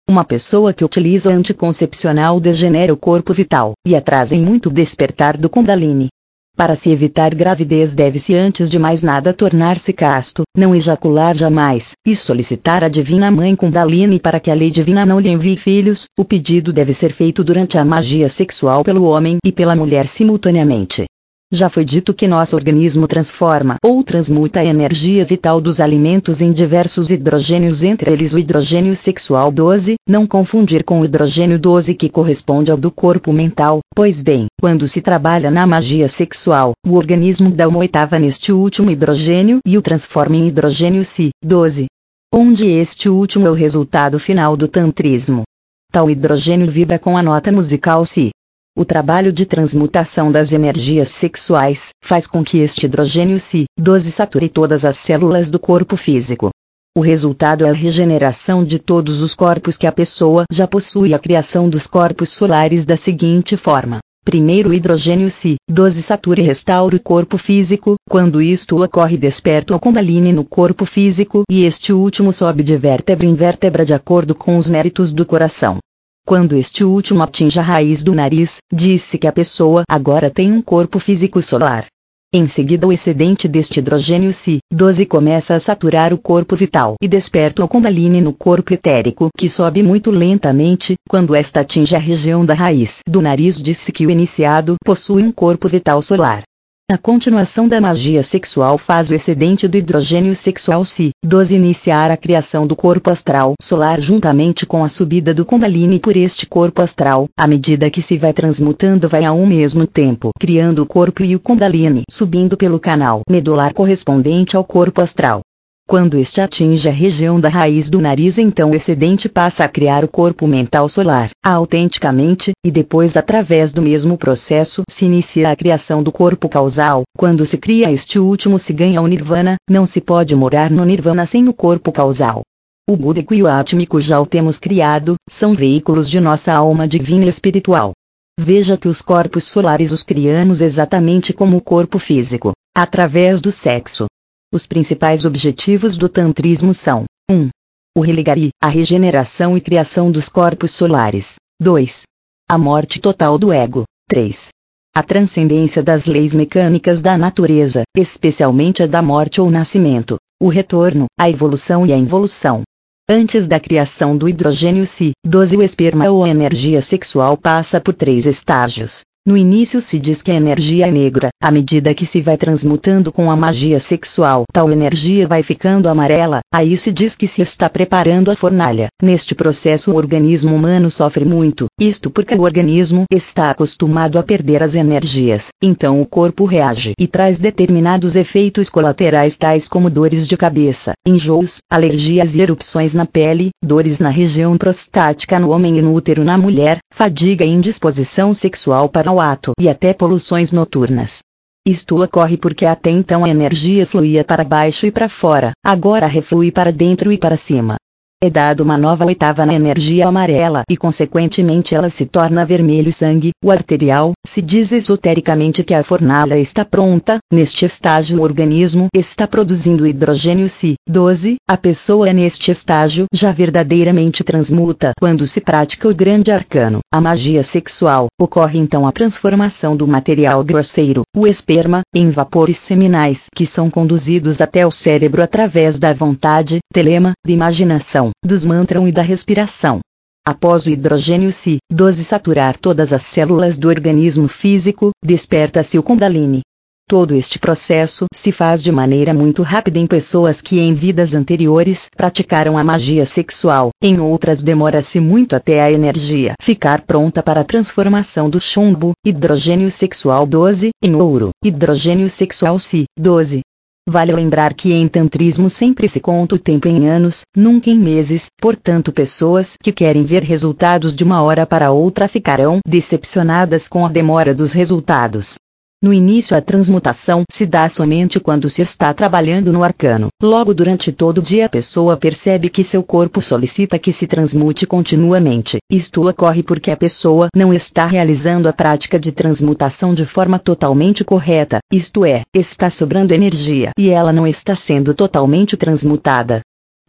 Uma pessoa que utiliza o anticoncepcional degenera o corpo vital e atrasa em muito o despertar do Kundalini. Para se evitar gravidez deve-se antes de mais nada tornar-se casto, não ejacular jamais, e solicitar a Divina Mãe Kundalini para que a Lei Divina não lhe envie filhos. O pedido deve ser feito durante a magia sexual pelo homem e pela mulher simultaneamente. Já foi dito que nosso organismo transforma ou transmuta a energia vital dos alimentos em diversos hidrogênios, entre eles o hidrogênio sexual 12, não confundir com o hidrogênio 12 que corresponde ao do corpo mental. Pois bem, quando se trabalha na magia sexual, o organismo dá uma oitava neste último hidrogênio e o transforma em hidrogênio Si-12, onde este último é o resultado final do tantrismo. Tal hidrogênio vibra com a nota musical Si. O trabalho de transmutação das energias sexuais faz com que este hidrogênio Si-12 sature todas as células do corpo físico. O resultado é a regeneração de todos os corpos que a pessoa já possui e a criação dos corpos solares da seguinte forma. Primeiro o hidrogênio Si-12 satura e restaura o corpo físico. Quando isto ocorre, desperta o Kundalini no corpo físico e este último sobe de vértebra em vértebra de acordo com os méritos do coração. Quando este último atinge a raiz do nariz, diz-se que a pessoa agora tem um corpo físico solar. Em seguida o excedente deste hidrogênio Si-12 começa a saturar o corpo vital e desperta o Kundalini no corpo etérico, que sobe muito lentamente. Quando esta atinge a região da raiz do nariz, diz-se que o iniciado possui um corpo vital solar. A continuação da magia sexual faz o excedente do hidrogênio sexual Si-12 iniciar a criação do corpo astral solar juntamente com a subida do Kundalini por este corpo astral. À medida que se vai transmutando, vai ao mesmo tempo criando o corpo e o Kundalini subindo pelo canal medular correspondente ao corpo astral. Quando este atinge a região da raiz do nariz, então o excedente passa a criar o corpo mental solar, autenticamente, e depois através do mesmo processo se inicia a criação do corpo causal. Quando se cria este último se ganha o Nirvana. Não se pode morar no Nirvana sem o corpo causal. O búdico e o átmico já o temos criado, são veículos de nossa alma divina e espiritual. Veja que os corpos solares os criamos exatamente como o corpo físico, através do sexo. Os principais objetivos do tantrismo são: 1. O religare, a regeneração e criação dos corpos solares. 2. A morte total do ego. 3. A transcendência das leis mecânicas da natureza, especialmente a da morte ou nascimento, o retorno, a evolução e a involução. Antes da criação do hidrogênio Si-12, o esperma ou a energia sexual passa por 3 estágios. No início se diz que a energia é negra. À medida que se vai transmutando com a magia sexual, tal energia vai ficando amarela. Aí se diz que se está preparando a fornalha. Neste processo o organismo humano sofre muito, isto porque o organismo está acostumado a perder as energias. Então o corpo reage e traz determinados efeitos colaterais tais como dores de cabeça, enjoos, alergias e erupções na pele, dores na região prostática no homem e no útero na mulher, fadiga e indisposição sexual para o ato e até poluições noturnas. Isto ocorre porque até então a energia fluía para baixo e para fora, agora reflui para dentro e para cima. É dado uma nova oitava na energia amarela e consequentemente ela se torna vermelho sangue, o arterial. Se diz esotericamente que a fornalha está pronta. Neste estágio o organismo está produzindo hidrogênio Si-12, a pessoa neste estágio já verdadeiramente transmuta. Quando se pratica o grande arcano, a magia sexual, ocorre então a transformação do material grosseiro, o esperma, em vapores seminais que são conduzidos até o cérebro através da vontade, telema, de imaginação, dos mantras e da respiração. Após o hidrogênio Si-12 saturar todas as células do organismo físico, desperta-se o Kundalini. Todo este processo se faz de maneira muito rápida em pessoas que em vidas anteriores praticaram a magia sexual, em outras demora-se muito até a energia ficar pronta para a transformação do chumbo, hidrogênio sexual 12, em ouro, hidrogênio sexual Si-12. Vale lembrar que em tantrismo sempre se conta o tempo em anos, nunca em meses, portanto pessoas que querem ver resultados de uma hora para outra ficarão decepcionadas com a demora dos resultados. No início a transmutação se dá somente quando se está trabalhando no arcano. Logo durante todo o dia a pessoa percebe que seu corpo solicita que se transmute continuamente. Isto ocorre porque a pessoa não está realizando a prática de transmutação de forma totalmente correta, isto é, está sobrando energia e ela não está sendo totalmente transmutada.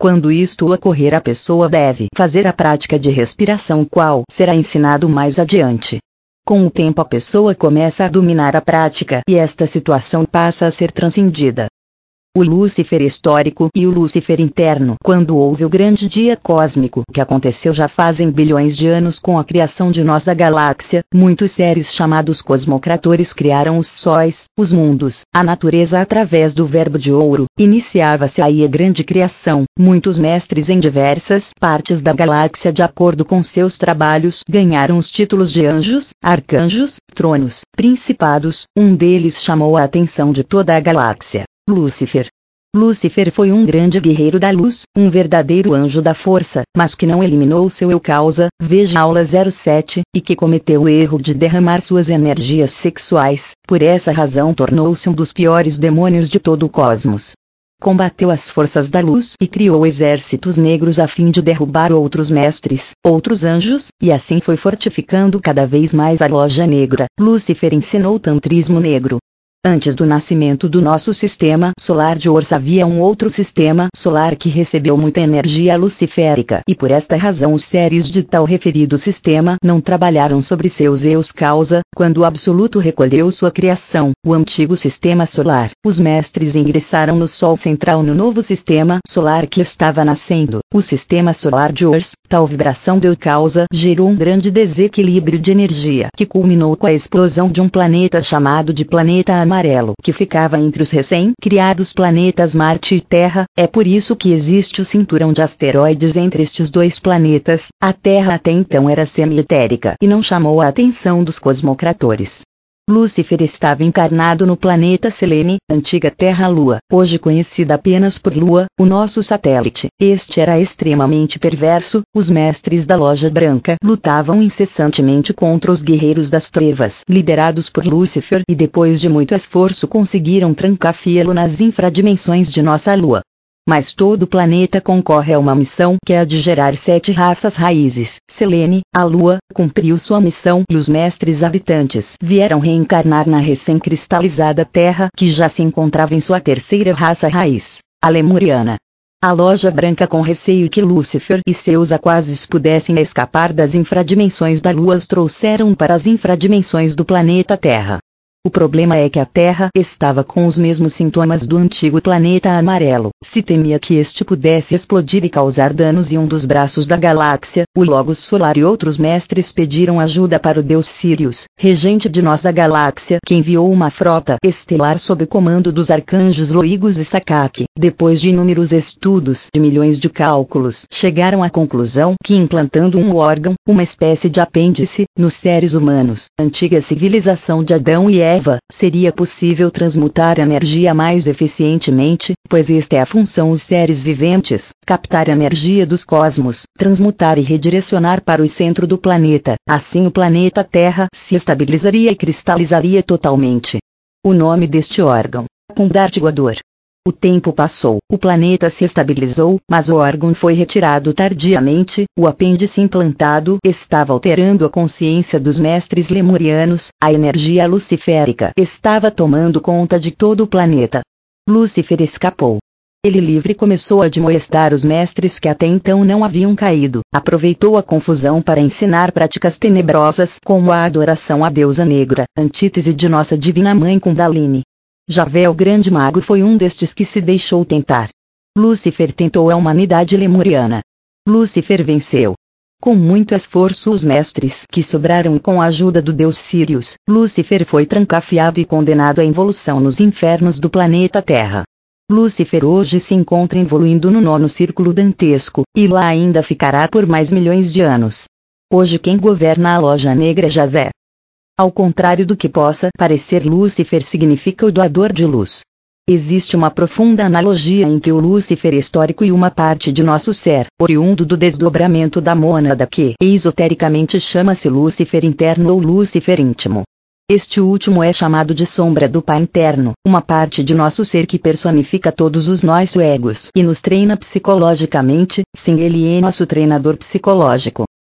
Quando isto ocorrer, a pessoa deve fazer a prática de respiração, qual será ensinado mais adiante. Com o tempo a pessoa começa a dominar a prática e esta situação passa a ser transcendida. O Lúcifer histórico e o Lúcifer interno. Quando houve o grande dia cósmico que aconteceu já fazem bilhões de anos com a criação de nossa galáxia, muitos seres chamados cosmocratores criaram os sóis, os mundos, a natureza através do verbo de ouro. Iniciava-se aí a grande criação. Muitos mestres em diversas partes da galáxia, de acordo com seus trabalhos, ganharam os títulos de anjos, arcanjos, tronos, principados. Um deles chamou a atenção de toda a galáxia. Lúcifer. Lúcifer foi um grande guerreiro da luz, um verdadeiro anjo da força, mas que não eliminou seu eu causa, veja aula 07, e que cometeu o erro de derramar suas energias sexuais. Por essa razão tornou-se um dos piores demônios de todo o cosmos. Combateu as forças da luz e criou exércitos negros a fim de derrubar outros mestres, outros anjos, e assim foi fortificando cada vez mais a loja negra. Lúcifer ensinou o tantrismo negro. Antes do nascimento do nosso sistema solar de Ursa havia um outro sistema solar que recebeu muita energia luciférica, e por esta razão os seres de tal referido sistema não trabalharam sobre seus eus causa. Quando o Absoluto recolheu sua criação, o antigo sistema solar, os mestres ingressaram no Sol central no novo sistema solar que estava nascendo, o sistema solar de Urs. Tal vibração deu causa gerou um grande desequilíbrio de energia que culminou com a explosão de um planeta chamado de planeta amarelo, que ficava entre os recém-criados planetas Marte e Terra. É por isso que existe o cinturão de asteroides entre estes dois planetas. A Terra até então era semi-etérica e não chamou a atenção dos cosmocratores. Lúcifer estava encarnado no planeta Selene, antiga Terra-Lua, hoje conhecida apenas por Lua, o nosso satélite. Este era extremamente perverso. Os mestres da Loja Branca lutavam incessantemente contra os guerreiros das trevas, liderados por Lúcifer, e depois de muito esforço conseguiram trancafiá-lo nas infradimensões de nossa Lua. Mas todo o planeta concorre a uma missão que é a de gerar 7 raças raízes. Selene, a Lua, cumpriu sua missão e os mestres habitantes vieram reencarnar na recém-cristalizada Terra, que já se encontrava em sua terceira raça raiz, a Lemuriana. A Loja Branca, com receio que Lúcifer e seus aquazes pudessem escapar das infradimensões da Lua, os trouxeram para as infradimensões do planeta Terra. O problema é que a Terra estava com os mesmos sintomas do antigo planeta amarelo. Se temia que este pudesse explodir e causar danos em um dos braços da galáxia. O Logos Solar e outros mestres pediram ajuda para o deus Sirius, regente de nossa galáxia, que enviou uma frota estelar sob o comando dos arcanjos Loigos e Sakaki. Depois de inúmeros estudos e milhões de cálculos, chegaram à conclusão que implantando um órgão, uma espécie de apêndice, nos seres humanos, antiga civilização de Adão e Eva, seria possível transmutar energia mais eficientemente, pois esta é a função dos seres viventes, captar a energia dos cosmos, transmutar e redirecionar para o centro do planeta. Assim o planeta Terra se estabilizaria e cristalizaria totalmente. O nome deste órgão, Kundartiguador. O tempo passou, o planeta se estabilizou, mas o órgão foi retirado tardiamente. O apêndice implantado estava alterando a consciência dos mestres lemurianos. A energia luciférica estava tomando conta de todo o planeta. Lúcifer escapou. Ele livre começou a admoestar os mestres que até então não haviam caído. Aproveitou a confusão para ensinar práticas tenebrosas como a adoração à deusa negra, antítese de nossa divina mãe Kundalini. Javé, o grande mago, foi um destes que se deixou tentar. Lúcifer tentou a humanidade lemuriana. Lúcifer venceu. Com muito esforço os mestres que sobraram, com a ajuda do deus Sirius, Lúcifer foi trancafiado e condenado à involução nos infernos do planeta Terra. Lúcifer hoje se encontra evoluindo no 9º círculo dantesco, e lá ainda ficará por mais milhões de anos. Hoje quem governa a Loja Negra é Javé. Ao contrário do que possa parecer, Lúcifer significa o doador de luz. Existe uma profunda analogia entre o Lúcifer histórico e uma parte de nosso ser, oriundo do desdobramento da mônada, que esotericamente chama-se Lúcifer interno ou Lúcifer íntimo. Este último é chamado de sombra do Pai interno, uma parte de nosso ser que personifica todos os nossos egos e nos treina psicologicamente. Sim, ele é nosso treinador psicológico.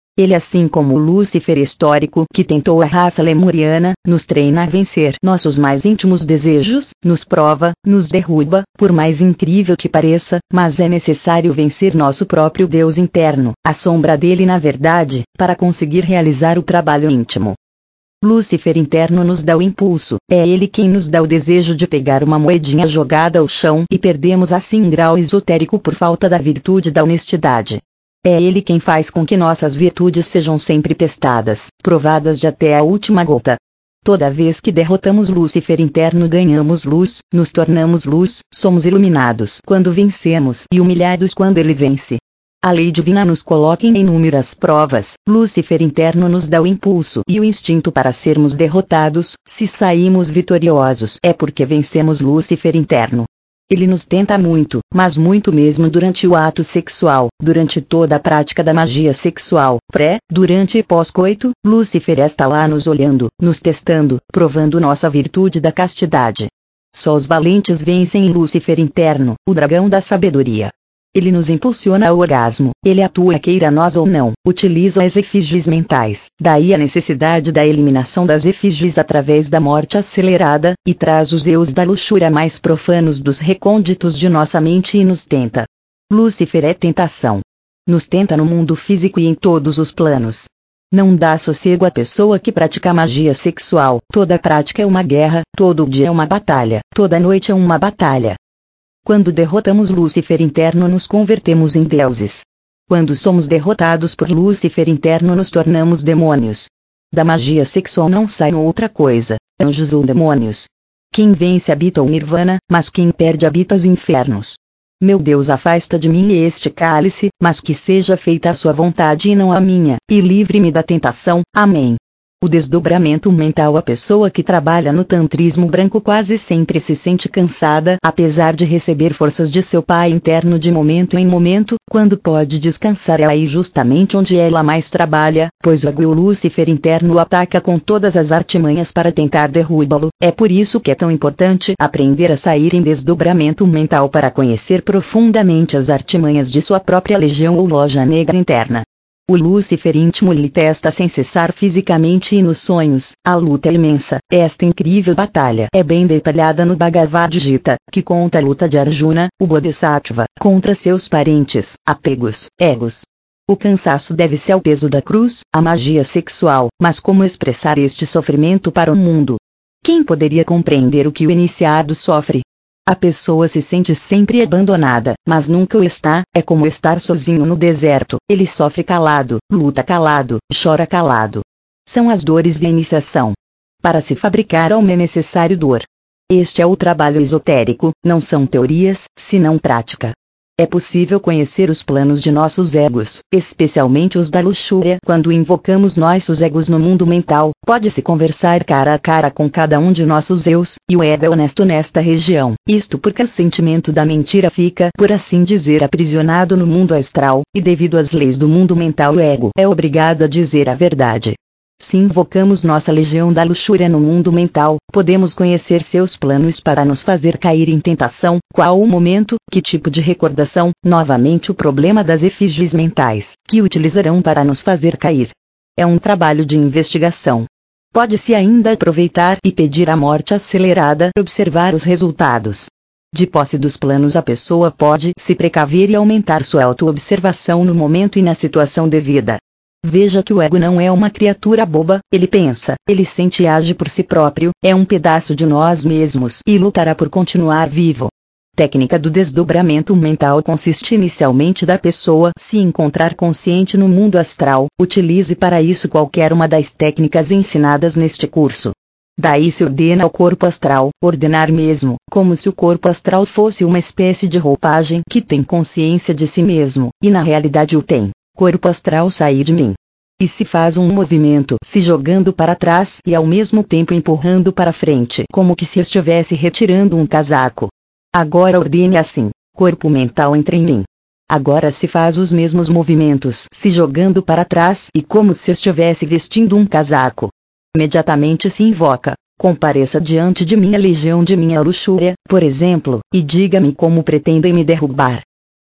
Ele, assim como o Lúcifer histórico que tentou a raça lemuriana, nos treina a vencer nossos mais íntimos desejos, nos prova, nos derruba, por mais incrível que pareça, mas é necessário vencer nosso próprio Deus interno, a sombra dele na verdade, para conseguir realizar o trabalho íntimo. Lúcifer interno nos dá o impulso, é ele quem nos dá o desejo de pegar uma moedinha jogada ao chão e perdemos assim um grau esotérico por falta da virtude da honestidade. É ele quem faz com que nossas virtudes sejam sempre testadas, provadas de até a última gota. Toda vez que derrotamos Lúcifer interno ganhamos luz, nos tornamos luz, somos iluminados quando vencemos e humilhados quando ele vence. A lei divina nos coloca em inúmeras provas, Lúcifer interno nos dá o impulso e o instinto para sermos derrotados, se saímos vitoriosos é porque vencemos Lúcifer interno. Ele nos tenta muito, mas muito mesmo durante o ato sexual, durante toda a prática da magia sexual, durante e pós-coito, Lúcifer está lá nos olhando, nos testando, provando nossa virtude da castidade. Só os valentes vencem Lúcifer interno, o dragão da sabedoria. Ele nos impulsiona ao orgasmo, ele atua queira nós ou não, utiliza as efígies mentais, daí a necessidade da eliminação das efígies através da morte acelerada, e traz os eus da luxúria mais profanos dos recônditos de nossa mente e nos tenta. Lúcifer é tentação. Nos tenta no mundo físico e em todos os planos. Não dá sossego à pessoa que pratica magia sexual, toda prática é uma guerra, todo dia é uma batalha, toda noite é uma batalha. Quando derrotamos Lúcifer interno nos convertemos em deuses. Quando somos derrotados por Lúcifer interno nos tornamos demônios. Da magia sexual não sai outra coisa, anjos ou demônios. Quem vence habita o nirvana, mas quem perde habita os infernos. Meu Deus, afasta de mim este cálice, mas que seja feita a sua vontade e não a minha, e livre-me da tentação. Amém. O desdobramento mental. A pessoa que trabalha no tantrismo branco quase sempre se sente cansada, apesar de receber forças de seu pai interno de momento em momento, quando pode descansar é aí justamente onde ela mais trabalha, pois o ego e o Lúcifer interno o ataca com todas as artimanhas para tentar derrubá-lo. É por isso que é tão importante aprender a sair em desdobramento mental para conhecer profundamente as artimanhas de sua própria legião ou loja negra interna. O Lúcifer íntimo lhe testa sem cessar fisicamente e nos sonhos. A luta é imensa. Esta incrível batalha é bem detalhada no Bhagavad Gita, que conta a luta de Arjuna, o Bodhisattva, contra seus parentes, apegos, egos. O cansaço deve-se ao peso da cruz, a magia sexual, mas como expressar este sofrimento para o mundo? Quem poderia compreender o que o iniciado sofre? A pessoa se sente sempre abandonada, mas nunca o está, é como estar sozinho no deserto, ele sofre calado, luta calado, chora calado. São as dores da iniciação. Para se fabricar alma é necessário dor. Este é o trabalho esotérico, não são teorias, senão prática. É possível conhecer os planos de nossos egos, especialmente os da luxúria. Quando invocamos nossos egos no mundo mental, pode-se conversar cara a cara com cada um de nossos eus, e o ego é honesto nesta região. Isto porque o sentimento da mentira fica, por assim dizer, aprisionado no mundo astral, e devido às leis do mundo mental o ego é obrigado a dizer a verdade. Se invocamos nossa legião da luxúria no mundo mental, podemos conhecer seus planos para nos fazer cair em tentação. Qual o momento, que tipo de recordação, novamente o problema das efígies mentais, que utilizarão para nos fazer cair. É um trabalho de investigação. Pode-se ainda aproveitar e pedir a morte acelerada, observar os resultados. De posse dos planos a pessoa pode se precaver e aumentar sua autoobservação no momento e na situação devida. Veja que o ego não é uma criatura boba, ele pensa, ele sente e age por si próprio, é um pedaço de nós mesmos e lutará por continuar vivo. Técnica do desdobramento mental consiste inicialmente da pessoa se encontrar consciente no mundo astral, utilize para isso qualquer uma das técnicas ensinadas neste curso. Daí se ordena ao corpo astral, ordenar mesmo, como se o corpo astral fosse uma espécie de roupagem que tem consciência de si mesmo, e na realidade o tem. Corpo astral sair de mim. E se faz um movimento se jogando para trás e ao mesmo tempo empurrando para frente, como que se estivesse retirando um casaco. Agora ordene assim: corpo mental entra em mim. Agora se faz os mesmos movimentos se jogando para trás e como se estivesse vestindo um casaco. Imediatamente se invoca: compareça diante de minha legião de minha luxúria, por exemplo, e diga-me como pretendem me derrubar.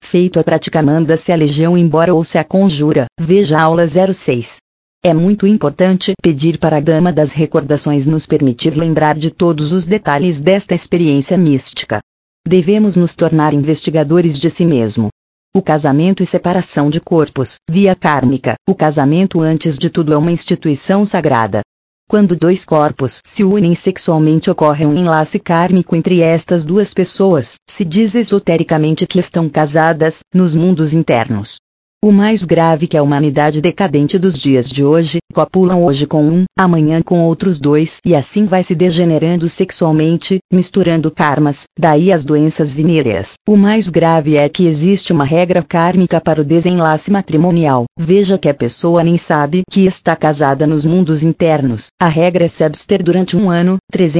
Feito a prática manda-se a legião embora ou se a conjura, veja aula 06. É muito importante pedir para a Dama das Recordações nos permitir lembrar de todos os detalhes desta experiência mística. Devemos nos tornar investigadores de si mesmo. O casamento e separação de corpos, via kármica. O casamento antes de tudo é uma instituição sagrada. Quando dois corpos se unem sexualmente ocorre um enlace kármico entre estas duas pessoas, se diz esotericamente que estão casadas, nos mundos internos. O mais grave que a humanidade decadente dos dias de hoje, copulam hoje com um, amanhã com outros dois e assim vai se degenerando sexualmente, misturando karmas, daí as doenças venéreas. O mais grave é que existe uma regra kármica para o desenlace matrimonial. Veja que a pessoa nem sabe que está casada nos mundos internos. A regra é se abster durante um ano,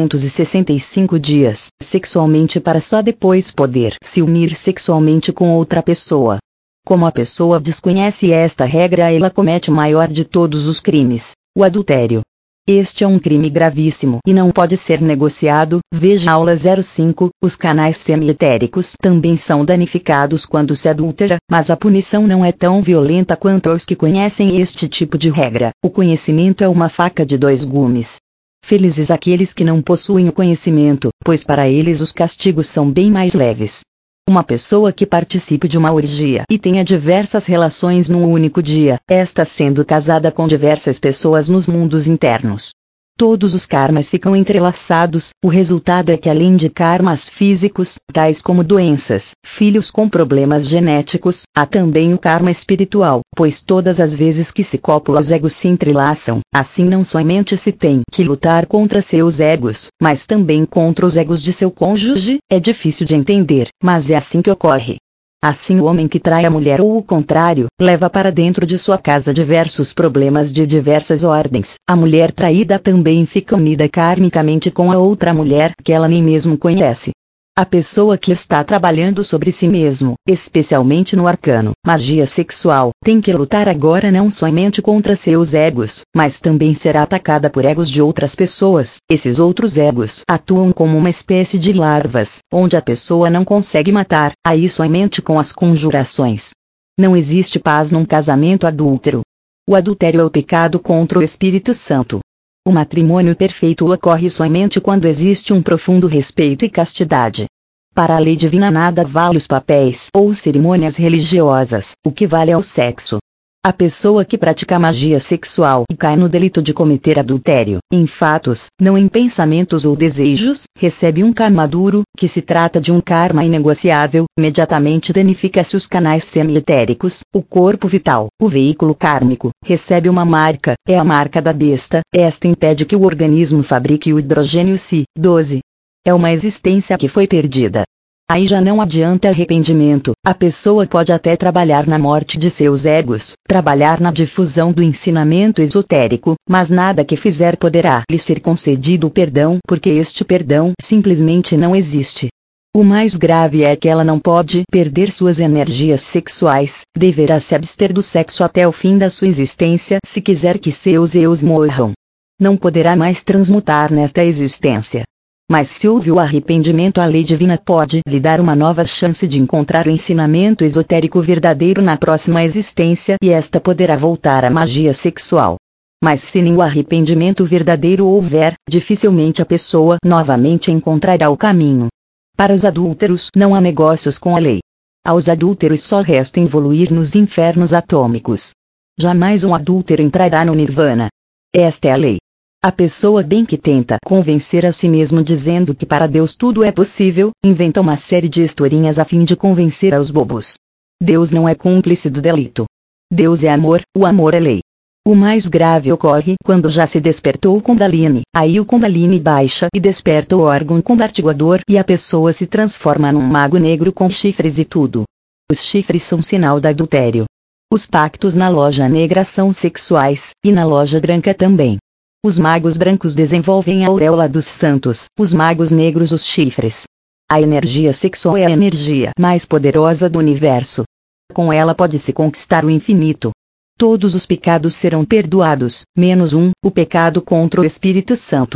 365 dias, sexualmente para só depois poder se unir sexualmente com outra pessoa. Como a pessoa desconhece esta regra, ela comete o maior de todos os crimes, o adultério. Este é um crime gravíssimo e não pode ser negociado, veja aula 05. Os canais semi-etéricos também são danificados quando se adultera, mas a punição não é tão violenta quanto aos que conhecem este tipo de regra. O conhecimento é uma faca de dois gumes. Felizes aqueles que não possuem o conhecimento, pois para eles os castigos são bem mais leves. Uma pessoa que participe de uma orgia e tenha diversas relações num único dia, esta sendo casada com diversas pessoas nos mundos internos. Todos os karmas ficam entrelaçados, o resultado é que além de karmas físicos, tais como doenças, filhos com problemas genéticos, há também o karma espiritual, pois todas as vezes que se copula os egos se entrelaçam, assim não somente se tem que lutar contra seus egos, mas também contra os egos de seu cônjuge. É difícil de entender, mas é assim que ocorre. Assim o homem que trai a mulher ou o contrário, leva para dentro de sua casa diversos problemas de diversas ordens. A mulher traída também fica unida karmicamente com a outra mulher que ela nem mesmo conhece. A pessoa que está trabalhando sobre si mesmo, especialmente no arcano, magia sexual, tem que lutar agora não somente contra seus egos, mas também será atacada por egos de outras pessoas. Esses outros egos atuam como uma espécie de larvas, onde a pessoa não consegue matar, aí somente com as conjurações. Não existe paz num casamento adúltero. O adultério é o pecado contra o Espírito Santo. O matrimônio perfeito ocorre somente quando existe um profundo respeito e castidade. Para a lei divina nada vale os papéis ou cerimônias religiosas, o que vale é o sexo. A pessoa que pratica magia sexual e cai no delito de cometer adultério, em fatos, não em pensamentos ou desejos, recebe um karma duro, que se trata de um karma inegociável, imediatamente danifica-se os canais semi-etéricos, o corpo vital, o veículo kármico, recebe uma marca, é a marca da besta, esta impede que o organismo fabrique o hidrogênio Si-12. É uma existência que foi perdida. Aí já não adianta arrependimento, a pessoa pode até trabalhar na morte de seus egos, trabalhar na difusão do ensinamento esotérico, mas nada que fizer poderá lhe ser concedido o perdão, porque este perdão simplesmente não existe. O mais grave é que ela não pode perder suas energias sexuais, deverá se abster do sexo até o fim da sua existência se quiser que seus eus morram. Não poderá mais transmutar nesta existência. Mas se houve o arrependimento, a lei divina pode lhe dar uma nova chance de encontrar o ensinamento esotérico verdadeiro na próxima existência e esta poderá voltar à magia sexual. Mas se nem o arrependimento verdadeiro houver, dificilmente a pessoa novamente encontrará o caminho. Para os adúlteros não há negócios com a lei. Aos adúlteros só resta evoluir nos infernos atômicos. Jamais um adúltero entrará no nirvana. Esta é a lei. A pessoa bem que tenta convencer a si mesmo dizendo que para Deus tudo é possível, inventa uma série de historinhas a fim de convencer aos bobos. Deus não é cúmplice do delito. Deus é amor, o amor é lei. O mais grave ocorre quando já se despertou o Kundalini, aí o Kundalini baixa e desperta o órgão condartiguador e a pessoa se transforma num mago negro com chifres e tudo. Os chifres são sinal de adultério. Os pactos na loja negra são sexuais, e na loja branca também. Os magos brancos desenvolvem a auréola dos santos, os magos negros os chifres. A energia sexual é a energia mais poderosa do universo. Com ela pode-se conquistar o infinito. Todos os pecados serão perdoados, menos um, o pecado contra o Espírito Santo.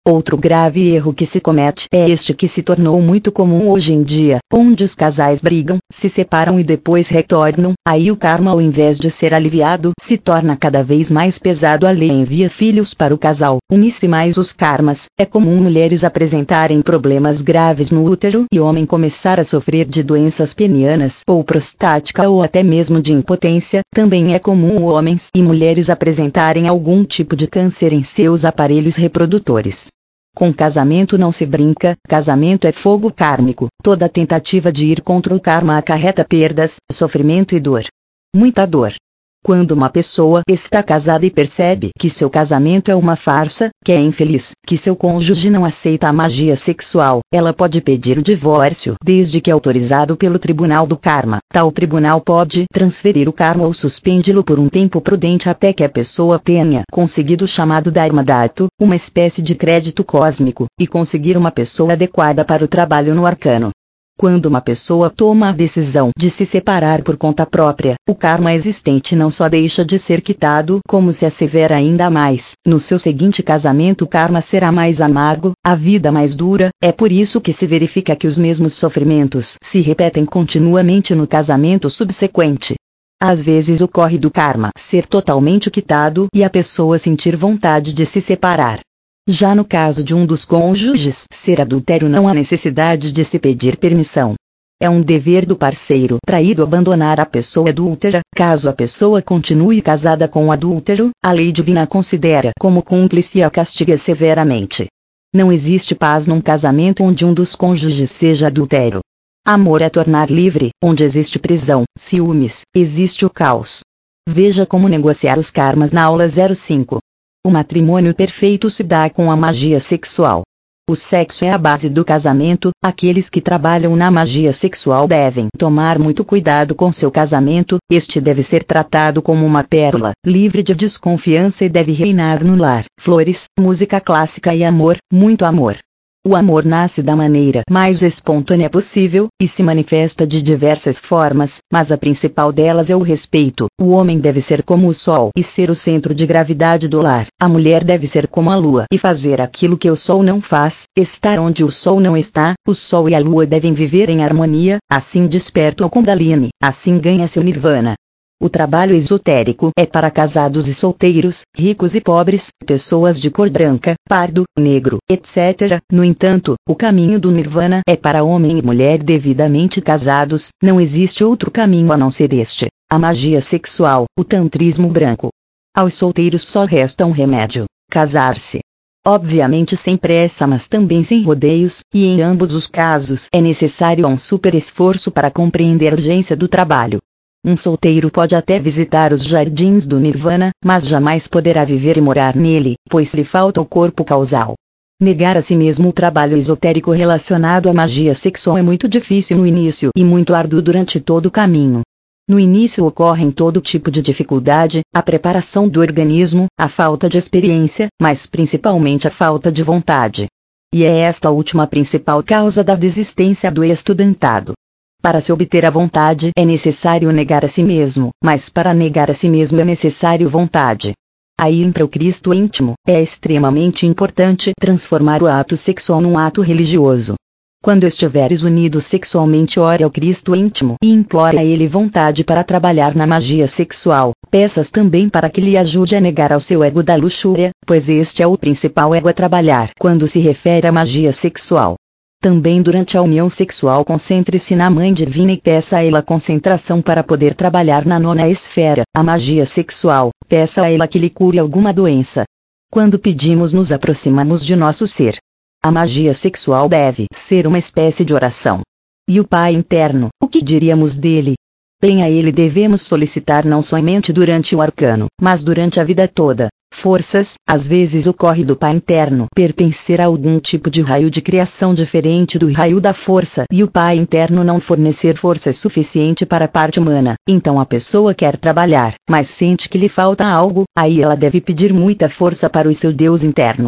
Outro grave erro que se comete é este que se tornou muito comum hoje em dia, onde os casais brigam, se separam e depois retornam, aí o karma, ao invés de ser aliviado, se torna cada vez mais pesado. A lei envia filhos para o casal, une-se mais os karmas. É comum mulheres apresentarem problemas graves no útero e homem começar a sofrer de doenças penianas ou prostática ou até mesmo de impotência. Também é comum homens e mulheres apresentarem algum tipo de câncer em seus aparelhos reprodutores. Com casamento não se brinca, casamento é fogo kármico. Toda tentativa de ir contra o karma acarreta perdas, sofrimento e dor. Muita dor. Quando uma pessoa está casada e percebe que seu casamento é uma farsa, que é infeliz, que seu cônjuge não aceita a magia sexual, ela pode pedir o divórcio desde que autorizado pelo tribunal do karma. Tal tribunal pode transferir o karma ou suspende-lo por um tempo prudente até que a pessoa tenha conseguido o chamado Dharma Dhatu, uma espécie de crédito cósmico, e conseguir uma pessoa adequada para o trabalho no arcano. Quando uma pessoa toma a decisão de se separar por conta própria, o karma existente não só deixa de ser quitado, como se assevera ainda mais. No seu seguinte casamento o karma será mais amargo, a vida mais dura. É por isso que se verifica que os mesmos sofrimentos se repetem continuamente no casamento subsequente. Às vezes ocorre do karma ser totalmente quitado e a pessoa sentir vontade de se separar. Já no caso de um dos cônjuges ser adúltero, não há necessidade de se pedir permissão. É um dever do parceiro traído abandonar a pessoa adúltera. Caso a pessoa continue casada com o adúltero, a lei divina a considera como cúmplice e a castiga severamente. Não existe paz num casamento onde um dos cônjuges seja adúltero. Amor é tornar livre. Onde existe prisão, ciúmes, existe o caos. Veja como negociar os karmas na aula 05. O matrimônio perfeito se dá com a magia sexual. O sexo é a base do casamento. Aqueles que trabalham na magia sexual devem tomar muito cuidado com seu casamento. Este deve ser tratado como uma pérola, livre de desconfiança, e deve reinar no lar flores, música clássica e amor, muito amor. O amor nasce da maneira mais espontânea possível, e se manifesta de diversas formas, mas a principal delas é o respeito. O homem deve ser como o sol e ser o centro de gravidade do lar. A mulher deve ser como a lua e fazer aquilo que o sol não faz, estar onde o sol não está. O sol e a lua devem viver em harmonia, assim desperta o Kundalini, assim ganha-se o Nirvana. O trabalho esotérico é para casados e solteiros, ricos e pobres, pessoas de cor branca, pardo, negro, etc. No entanto, o caminho do Nirvana é para homem e mulher devidamente casados. Não existe outro caminho a não ser este: a magia sexual, o tantrismo branco. Aos solteiros só resta um remédio: casar-se. Obviamente sem pressa, mas também sem rodeios, e em ambos os casos é necessário um super esforço para compreender a urgência do trabalho. Um solteiro pode até visitar os jardins do Nirvana, mas jamais poderá viver e morar nele, pois lhe falta o corpo causal. Negar a si mesmo o trabalho esotérico relacionado à magia sexual é muito difícil no início e muito árduo durante todo o caminho. No início ocorrem todo tipo de dificuldade, a preparação do organismo, a falta de experiência, mas principalmente a falta de vontade. E é esta última a principal causa da desistência do estudantado. Para se obter a vontade é necessário negar a si mesmo, mas para negar a si mesmo é necessário vontade. Aí entra o Cristo íntimo. É extremamente importante transformar o ato sexual num ato religioso. Quando estiveres unido sexualmente, ore ao Cristo íntimo e implore a ele vontade para trabalhar na magia sexual. Peças também para que lhe ajude a negar ao seu ego da luxúria, pois este é o principal ego a trabalhar quando se refere à magia sexual. Também durante a união sexual concentre-se na Mãe Divina e peça a ela concentração para poder trabalhar na nona esfera, a magia sexual. Peça a ela que lhe cure alguma doença. Quando pedimos, nos aproximamos de nosso ser. A magia sexual deve ser uma espécie de oração. E o Pai interno, o que diríamos dele? Bem, a ele devemos solicitar não somente durante o arcano, mas durante a vida toda. Forças. Às vezes ocorre do Pai interno pertencer a algum tipo de raio de criação diferente do raio da força e o Pai interno não fornecer força suficiente para a parte humana. Então a pessoa quer trabalhar, mas sente que lhe falta algo, aí ela deve pedir muita força para o seu Deus interno.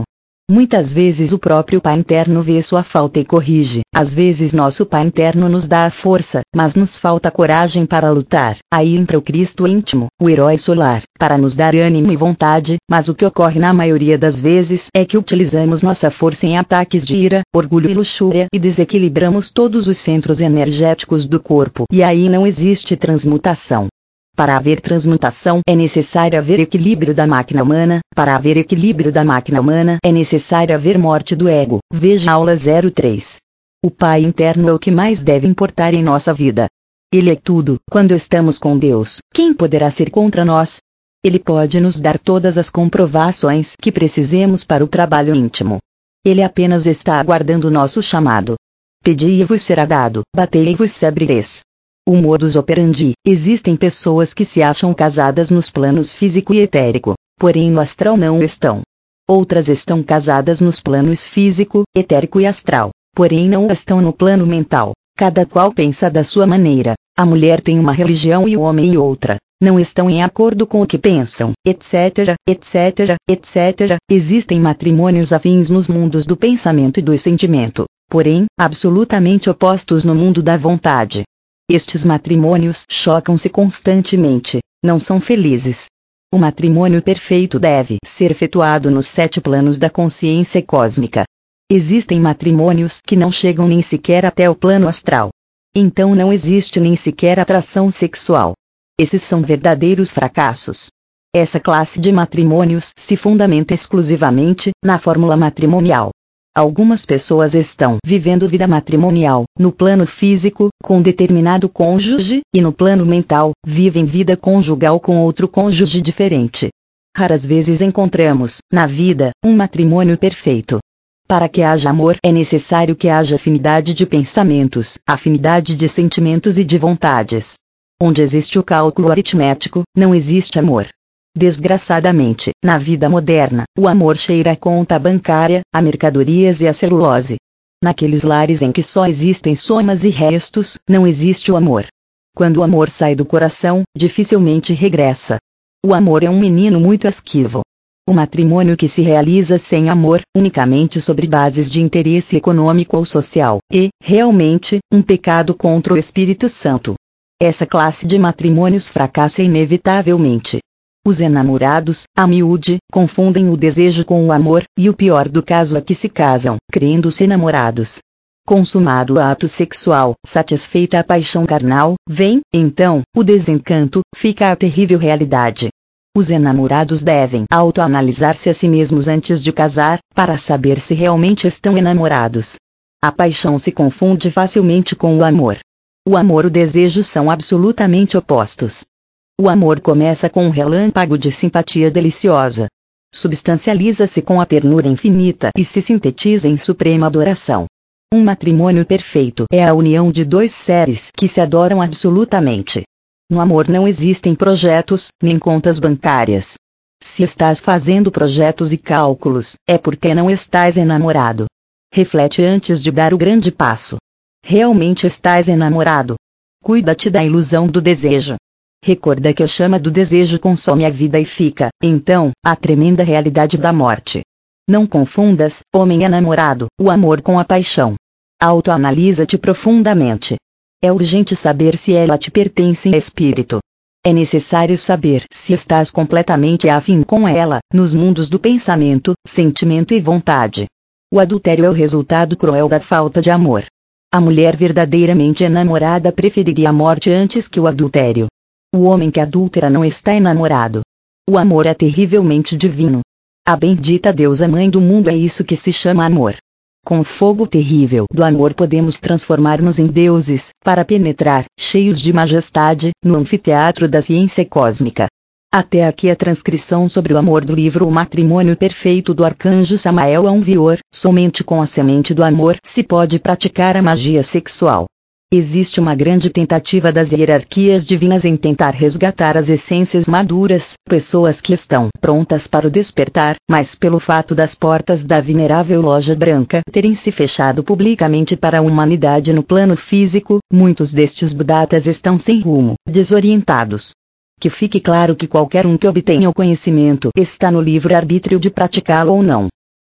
Muitas vezes o próprio Pai interno vê sua falta e corrige. Às vezes nosso Pai interno nos dá a força, mas nos falta coragem para lutar. Aí entra o Cristo íntimo, o herói solar, para nos dar ânimo e vontade, mas o que ocorre na maioria das vezes é que utilizamos nossa força em ataques de ira, orgulho e luxúria e desequilibramos todos os centros energéticos do corpo. E aí não existe transmutação. Para haver transmutação, é necessário haver equilíbrio da máquina humana. Para haver equilíbrio da máquina humana, é necessário haver morte do ego. Veja aula 03. O Pai interno é o que mais deve importar em nossa vida. Ele é tudo. Quando estamos com Deus, quem poderá ser contra nós? Ele pode nos dar todas as comprovações que precisemos para o trabalho íntimo. Ele apenas está aguardando o nosso chamado. Pedi e vos será dado, batei e vos se abrireis. O modus operandi. Existem pessoas que se acham casadas nos planos físico e etérico, porém no astral não estão. Outras estão casadas nos planos físico, etérico e astral, porém não estão no plano mental. Cada qual pensa da sua maneira. A mulher tem uma religião e o homem outra. Não estão em acordo com o que pensam, etc, etc, etc. Existem matrimônios afins nos mundos do pensamento e do sentimento, porém, absolutamente opostos no mundo da vontade. Estes matrimônios chocam-se constantemente, não são felizes. O matrimônio perfeito deve ser efetuado nos 7 planos da consciência cósmica. Existem matrimônios que não chegam nem sequer até o plano astral. Então não existe nem sequer atração sexual. Esses são verdadeiros fracassos. Essa classe de matrimônios se fundamenta exclusivamente na fórmula matrimonial. Algumas pessoas estão vivendo vida matrimonial, no plano físico, com determinado cônjuge, e no plano mental, vivem vida conjugal com outro cônjuge diferente. Raras vezes encontramos, na vida, um matrimônio perfeito. Para que haja amor é necessário que haja afinidade de pensamentos, afinidade de sentimentos e de vontades. Onde existe o cálculo aritmético, não existe amor. Desgraçadamente, na vida moderna, o amor cheira a conta bancária, a mercadorias e a celulose. Naqueles lares em que só existem somas e restos, não existe o amor. Quando o amor sai do coração, dificilmente regressa. O amor é um menino muito esquivo. O matrimônio que se realiza sem amor, unicamente sobre bases de interesse econômico ou social, é, realmente, um pecado contra o Espírito Santo. Essa classe de matrimônios fracassa inevitavelmente. Os enamorados, a miúde, confundem o desejo com o amor, e o pior do caso é que se casam, crendo-se namorados. Consumado o ato sexual, satisfeita a paixão carnal, vem, então, o desencanto, fica a terrível realidade. Os enamorados devem autoanalisar-se a si mesmos antes de casar, para saber se realmente estão enamorados. A paixão se confunde facilmente com o amor. O amor e o desejo são absolutamente opostos. O amor começa com um relâmpago de simpatia deliciosa. Substancializa-se com a ternura infinita e se sintetiza em suprema adoração. Um matrimônio perfeito é a união de 2 seres que se adoram absolutamente. No amor não existem projetos, nem contas bancárias. Se estás fazendo projetos e cálculos, é porque não estás enamorado. Reflete antes de dar o grande passo. Realmente estás enamorado? Cuida-te da ilusão do desejo. Recorda que a chama do desejo consome a vida e fica, então, a tremenda realidade da morte. Não confundas, homem enamorado, o amor com a paixão. Autoanalisa-te profundamente. É urgente saber se ela te pertence em espírito. É necessário saber se estás completamente afim com ela, nos mundos do pensamento, sentimento e vontade. O adultério é o resultado cruel da falta de amor. A mulher verdadeiramente enamorada preferiria a morte antes que o adultério. O homem que adúltera não está enamorado. O amor é terrivelmente divino. A bendita deusa mãe do mundo é isso que se chama amor. Com o fogo terrível do amor podemos transformar-nos em deuses, para penetrar, cheios de majestade, no anfiteatro da ciência cósmica. Até aqui a transcrição sobre o amor do livro O Matrimônio Perfeito do Arcanjo Samael Aunvior. Somente com a semente do amor se pode praticar a magia sexual. Existe uma grande tentativa das hierarquias divinas em tentar resgatar as essências maduras, pessoas que estão prontas para o despertar, mas pelo fato das portas da venerável loja branca terem se fechado publicamente para a humanidade no plano físico, muitos destes budatas estão sem rumo, desorientados. Que fique claro que qualquer um que obtenha o conhecimento está no livre-arbítrio de praticá-lo ou não.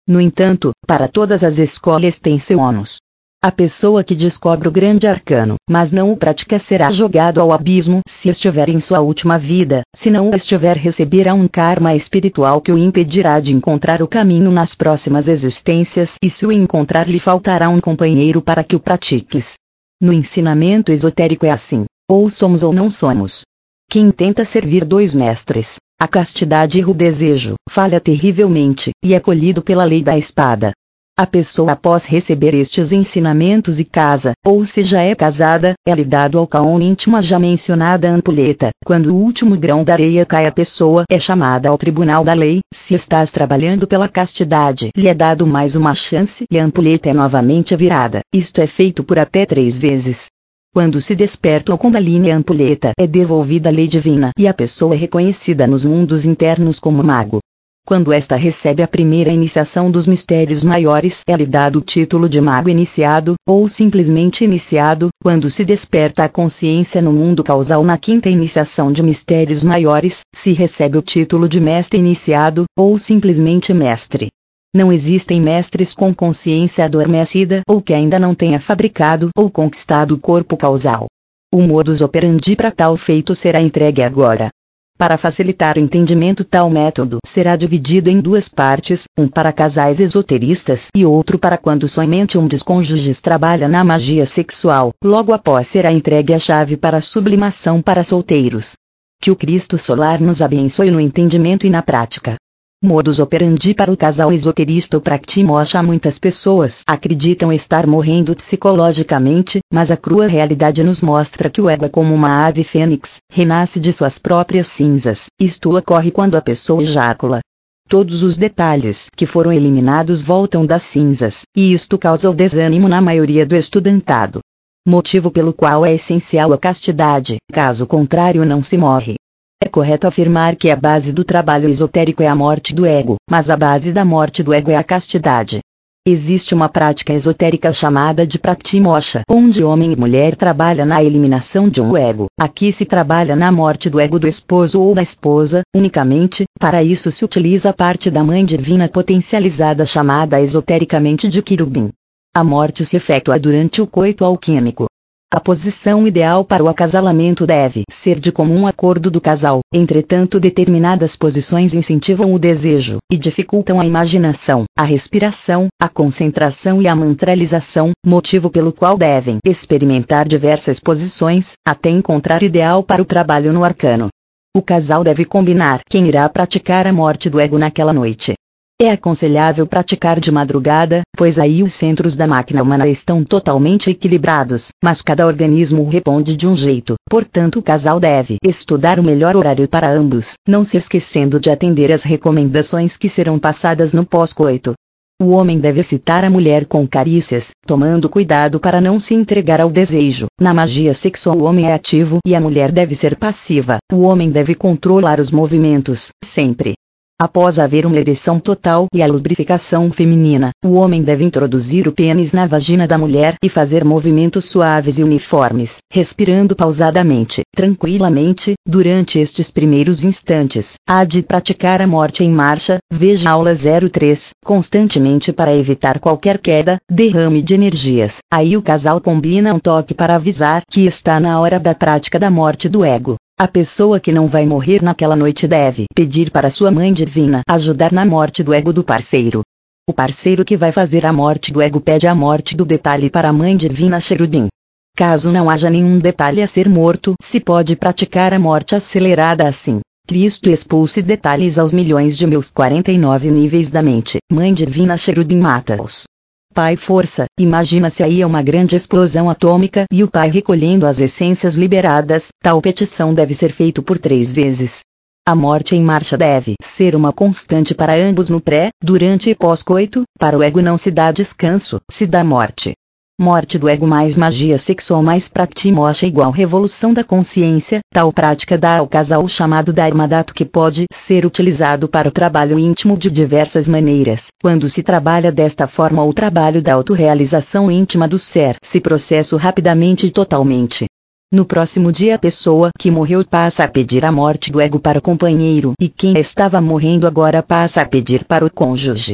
No entanto, para todas as escolhas tem seu ônus. A pessoa que descobre o grande arcano, mas não o pratica será jogado ao abismo se estiver em sua última vida, se não o estiver receberá um karma espiritual que o impedirá de encontrar o caminho nas próximas existências e se o encontrar lhe faltará um companheiro para que o pratiques. No ensinamento esotérico é assim, ou somos ou não somos. Quem tenta servir dois mestres, a castidade e o desejo, falha terrivelmente, e é colhido pela lei da espada. A pessoa após receber estes ensinamentos e casa, ou se já é casada, é-lhe dado ao caon íntimo a já mencionada ampulheta. Quando o último grão da areia cai a pessoa é chamada ao tribunal da lei. Se estás trabalhando pela castidade, lhe é dado mais uma chance e a ampulheta é novamente virada. Isto é feito por até 3 vezes. Quando se desperta o Kundalini, a ampulheta é devolvida à lei divina e a pessoa é reconhecida nos mundos internos como mago. Quando esta recebe a primeira iniciação dos mistérios maiores, é-lhe dado o título de mago iniciado, ou simplesmente iniciado. Quando se desperta a consciência no mundo causal na quinta iniciação de mistérios maiores, se recebe o título de mestre iniciado, ou simplesmente mestre. Não existem mestres com consciência adormecida ou que ainda não tenha fabricado ou conquistado o corpo causal. O modus operandi para tal feito será entregue agora. Para facilitar o entendimento, tal método será dividido em 2 partes, um para casais esoteristas e outro para quando somente um dos cônjuges trabalha na magia sexual. Logo após será entregue a chave para a sublimação para solteiros. Que o Cristo Solar nos abençoe no entendimento e na prática. Modus operandi para o casal esoterista ou Praktimoksha. Muitas pessoas acreditam estar morrendo psicologicamente, mas a crua realidade nos mostra que o ego é como uma ave fênix, renasce de suas próprias cinzas. Isto ocorre quando a pessoa ejacula. Todos os detalhes que foram eliminados voltam das cinzas, e isto causa o desânimo na maioria do estudantado. Motivo pelo qual é essencial a castidade, caso contrário não se morre. É correto afirmar que a base do trabalho esotérico é a morte do ego, mas a base da morte do ego é a castidade. Existe uma prática esotérica chamada de Praktimoksha, onde homem e mulher trabalham na eliminação de um ego. Aqui se trabalha na morte do ego do esposo ou da esposa, unicamente. Para isso se utiliza a parte da mãe divina potencializada chamada esotericamente de querubim. A morte se efetua durante o coito alquímico. A posição ideal para o acasalamento deve ser de comum acordo do casal. Entretanto, determinadas posições incentivam o desejo e dificultam a imaginação, a respiração, a concentração e a mantralização, motivo pelo qual devem experimentar diversas posições até encontrar ideal para o trabalho no arcano. O casal deve combinar quem irá praticar a morte do ego naquela noite. É aconselhável praticar de madrugada, pois aí os centros da máquina humana estão totalmente equilibrados, mas cada organismo responde de um jeito. Portanto, o casal deve estudar o melhor horário para ambos, não se esquecendo de atender às recomendações que serão passadas no pós-coito. O homem deve excitar a mulher com carícias, tomando cuidado para não se entregar ao desejo. Na magia sexual o homem é ativo e a mulher deve ser passiva. O homem deve controlar os movimentos, sempre. Após haver uma ereção total e a lubrificação feminina, o homem deve introduzir o pênis na vagina da mulher e fazer movimentos suaves e uniformes, respirando pausadamente, tranquilamente. Durante estes primeiros instantes, há de praticar a morte em marcha, veja aula 03, constantemente para evitar qualquer queda, derrame de energias. Aí o casal combina um toque para avisar que está na hora da prática da morte do ego. A pessoa que não vai morrer naquela noite deve pedir para sua mãe divina ajudar na morte do ego do parceiro. O parceiro que vai fazer a morte do ego pede a morte do detalhe para a mãe divina Cherubim. Caso não haja nenhum detalhe a ser morto, se pode praticar a morte acelerada assim. Cristo expulse detalhes aos milhões de meus 49 níveis da mente. Mãe divina Cherubim mata-os. Pai força, imagina-se aí uma grande explosão atômica e o Pai recolhendo as essências liberadas. Tal petição deve ser feita por 3 vezes. A morte em marcha deve ser uma constante para ambos no pré, durante e pós-coito. Para o ego não se dá descanso, se dá morte. Morte do ego mais magia sexual mais Praktimoksha igual revolução da consciência. Tal prática dá ao casal o chamado Dharmadato que pode ser utilizado para o trabalho íntimo de diversas maneiras. Quando se trabalha desta forma o trabalho da autorrealização íntima do ser se processa rapidamente e totalmente. No próximo dia a pessoa que morreu passa a pedir a morte do ego para o companheiro e quem estava morrendo agora passa a pedir para o cônjuge.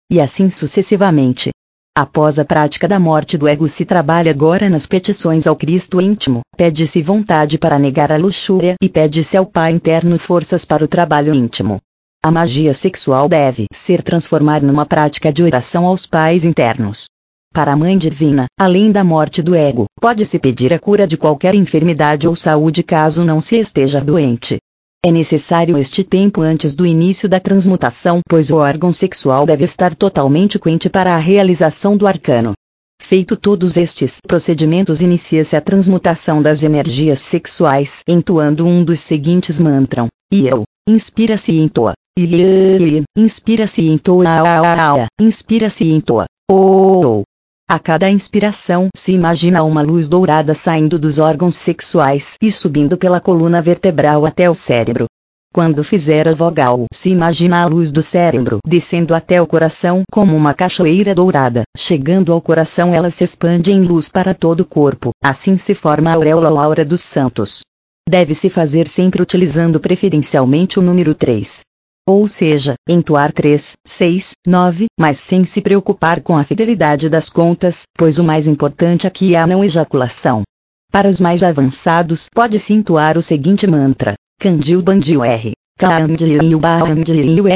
e assim sucessivamente. Após a prática da morte do ego se trabalha agora nas petições ao Cristo íntimo, pede-se vontade para negar a luxúria e pede-se ao Pai interno forças para o trabalho íntimo. A magia sexual deve ser transformada numa prática de oração aos pais internos. Para a Mãe Divina, além da morte do ego, pode-se pedir a cura de qualquer enfermidade ou saúde caso não se esteja doente. É necessário este tempo antes do início da transmutação, pois o órgão sexual deve estar totalmente quente para a realização do arcano. Feito todos estes procedimentos, inicia-se a transmutação das energias sexuais, entoando um dos seguintes mantras. Eu. Inspira-se e entoa. Inspira-se e entoa. Inspira-se e entoa. A cada inspiração, se imagina uma luz dourada saindo dos órgãos sexuais e subindo pela coluna vertebral até o cérebro. Quando fizer a vogal, se imagina a luz do cérebro descendo até o coração como uma cachoeira dourada. Chegando ao coração, ela se expande em luz para todo o corpo. Assim se forma a auréola ou aura dos santos. Deve-se fazer sempre utilizando preferencialmente o número 3. Ou seja, entoar 3, 6, 9, mas sem se preocupar com a fidelidade das contas, pois o mais importante aqui é a não ejaculação. Para os mais avançados, pode-se entoar o seguinte mantra: Candil Bandil R. Candil Bandil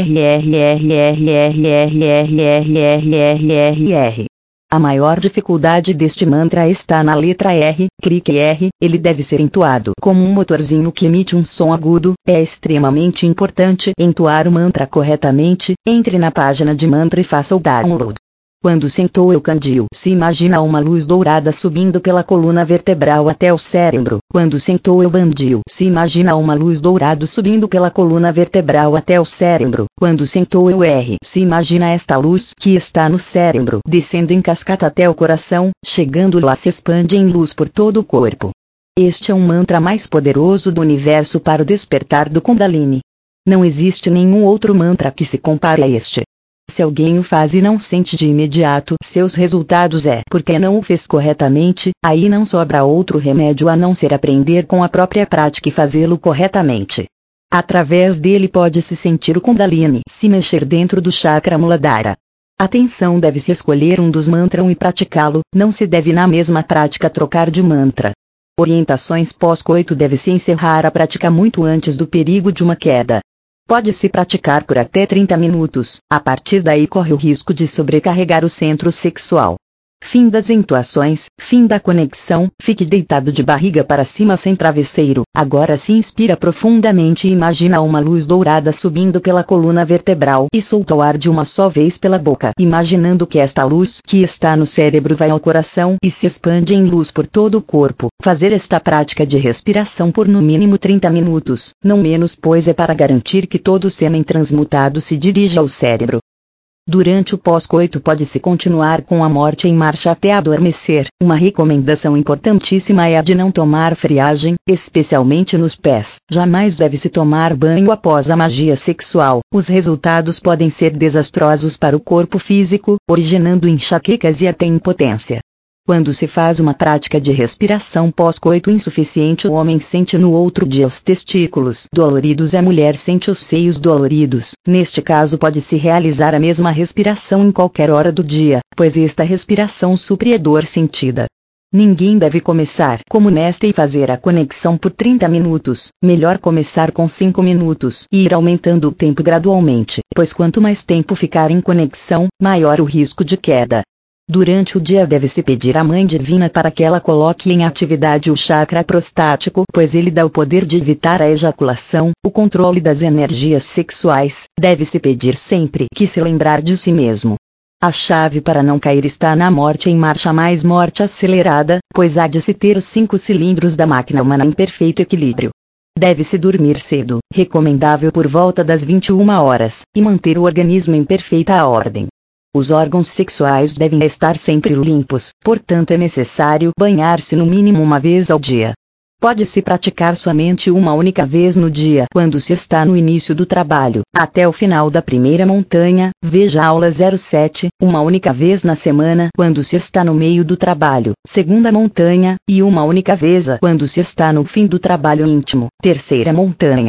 R. A maior dificuldade deste mantra está na letra R, clique R, ele deve ser entoado como um motorzinho que emite um som agudo. É extremamente importante entoar o mantra corretamente. Entre na página de mantra e faça o download. Quando se entoa o candil, se imagina uma luz dourada subindo pela coluna vertebral até o cérebro. Quando se entoa o bandil, se imagina uma luz dourada subindo pela coluna vertebral até o cérebro. Quando se entoa o R, se imagina esta luz que está no cérebro descendo em cascata até o coração, chegando lá se expande em luz por todo o corpo. Este é um mantra mais poderoso do universo para o despertar do Kundalini. Não existe nenhum outro mantra que se compare a este. Se alguém o faz e não sente de imediato seus resultados, é porque não o fez corretamente. Aí não sobra outro remédio a não ser aprender com a própria prática e fazê-lo corretamente. Através dele pode-se sentir o Kundalini se mexer dentro do chakra Muladhara. Atenção, deve-se escolher um dos mantras e praticá-lo, não se deve na mesma prática trocar de mantra. Orientações pós-coito: deve-se encerrar a prática muito antes do perigo de uma queda. Pode-se praticar por até 30 minutos, a partir daí corre o risco de sobrecarregar o centro sexual. Fim das entoações, fim da conexão. Fique deitado de barriga para cima sem travesseiro. Agora se inspira profundamente e imagina uma luz dourada subindo pela coluna vertebral e solta o ar de uma só vez pela boca, imaginando que esta luz que está no cérebro vai ao coração e se expande em luz por todo o corpo. Fazer esta prática de respiração por no mínimo 30 minutos, não menos, pois é para garantir que todo o sêmen transmutado se dirija ao cérebro. Durante o pós-coito pode-se continuar com a morte em marcha até adormecer. Uma recomendação importantíssima é a de não tomar friagem, especialmente nos pés. Jamais deve-se tomar banho após a magia sexual. Os resultados podem ser desastrosos para o corpo físico, originando enxaquecas e até impotência. Quando se faz uma prática de respiração pós-coito insuficiente, o homem sente no outro dia os testículos doloridos e a mulher sente os seios doloridos. Neste caso pode-se realizar a mesma respiração em qualquer hora do dia, pois esta respiração supre a dor sentida. Ninguém deve começar como mestre e fazer a conexão por 30 minutos. Melhor começar com 5 minutos e ir aumentando o tempo gradualmente, pois quanto mais tempo ficar em conexão, maior o risco de queda. Durante o dia deve-se pedir à Mãe Divina para que ela coloque em atividade o chakra prostático, pois ele dá o poder de evitar a ejaculação, o controle das energias sexuais. Deve-se pedir sempre que se lembrar de si mesmo. A chave para não cair está na morte em marcha, mais morte acelerada, pois há de se ter os 5 cilindros da máquina humana em perfeito equilíbrio. Deve-se dormir cedo, recomendável por volta das 21 horas, e manter o organismo em perfeita ordem. Os órgãos sexuais devem estar sempre limpos, portanto é necessário banhar-se no mínimo uma vez ao dia. Pode-se praticar somente uma única vez no dia quando se está no início do trabalho, até o final da primeira montanha, veja aula 07, uma única vez na semana quando se está no meio do trabalho, segunda montanha, e uma única vez quando se está no fim do trabalho íntimo, terceira montanha.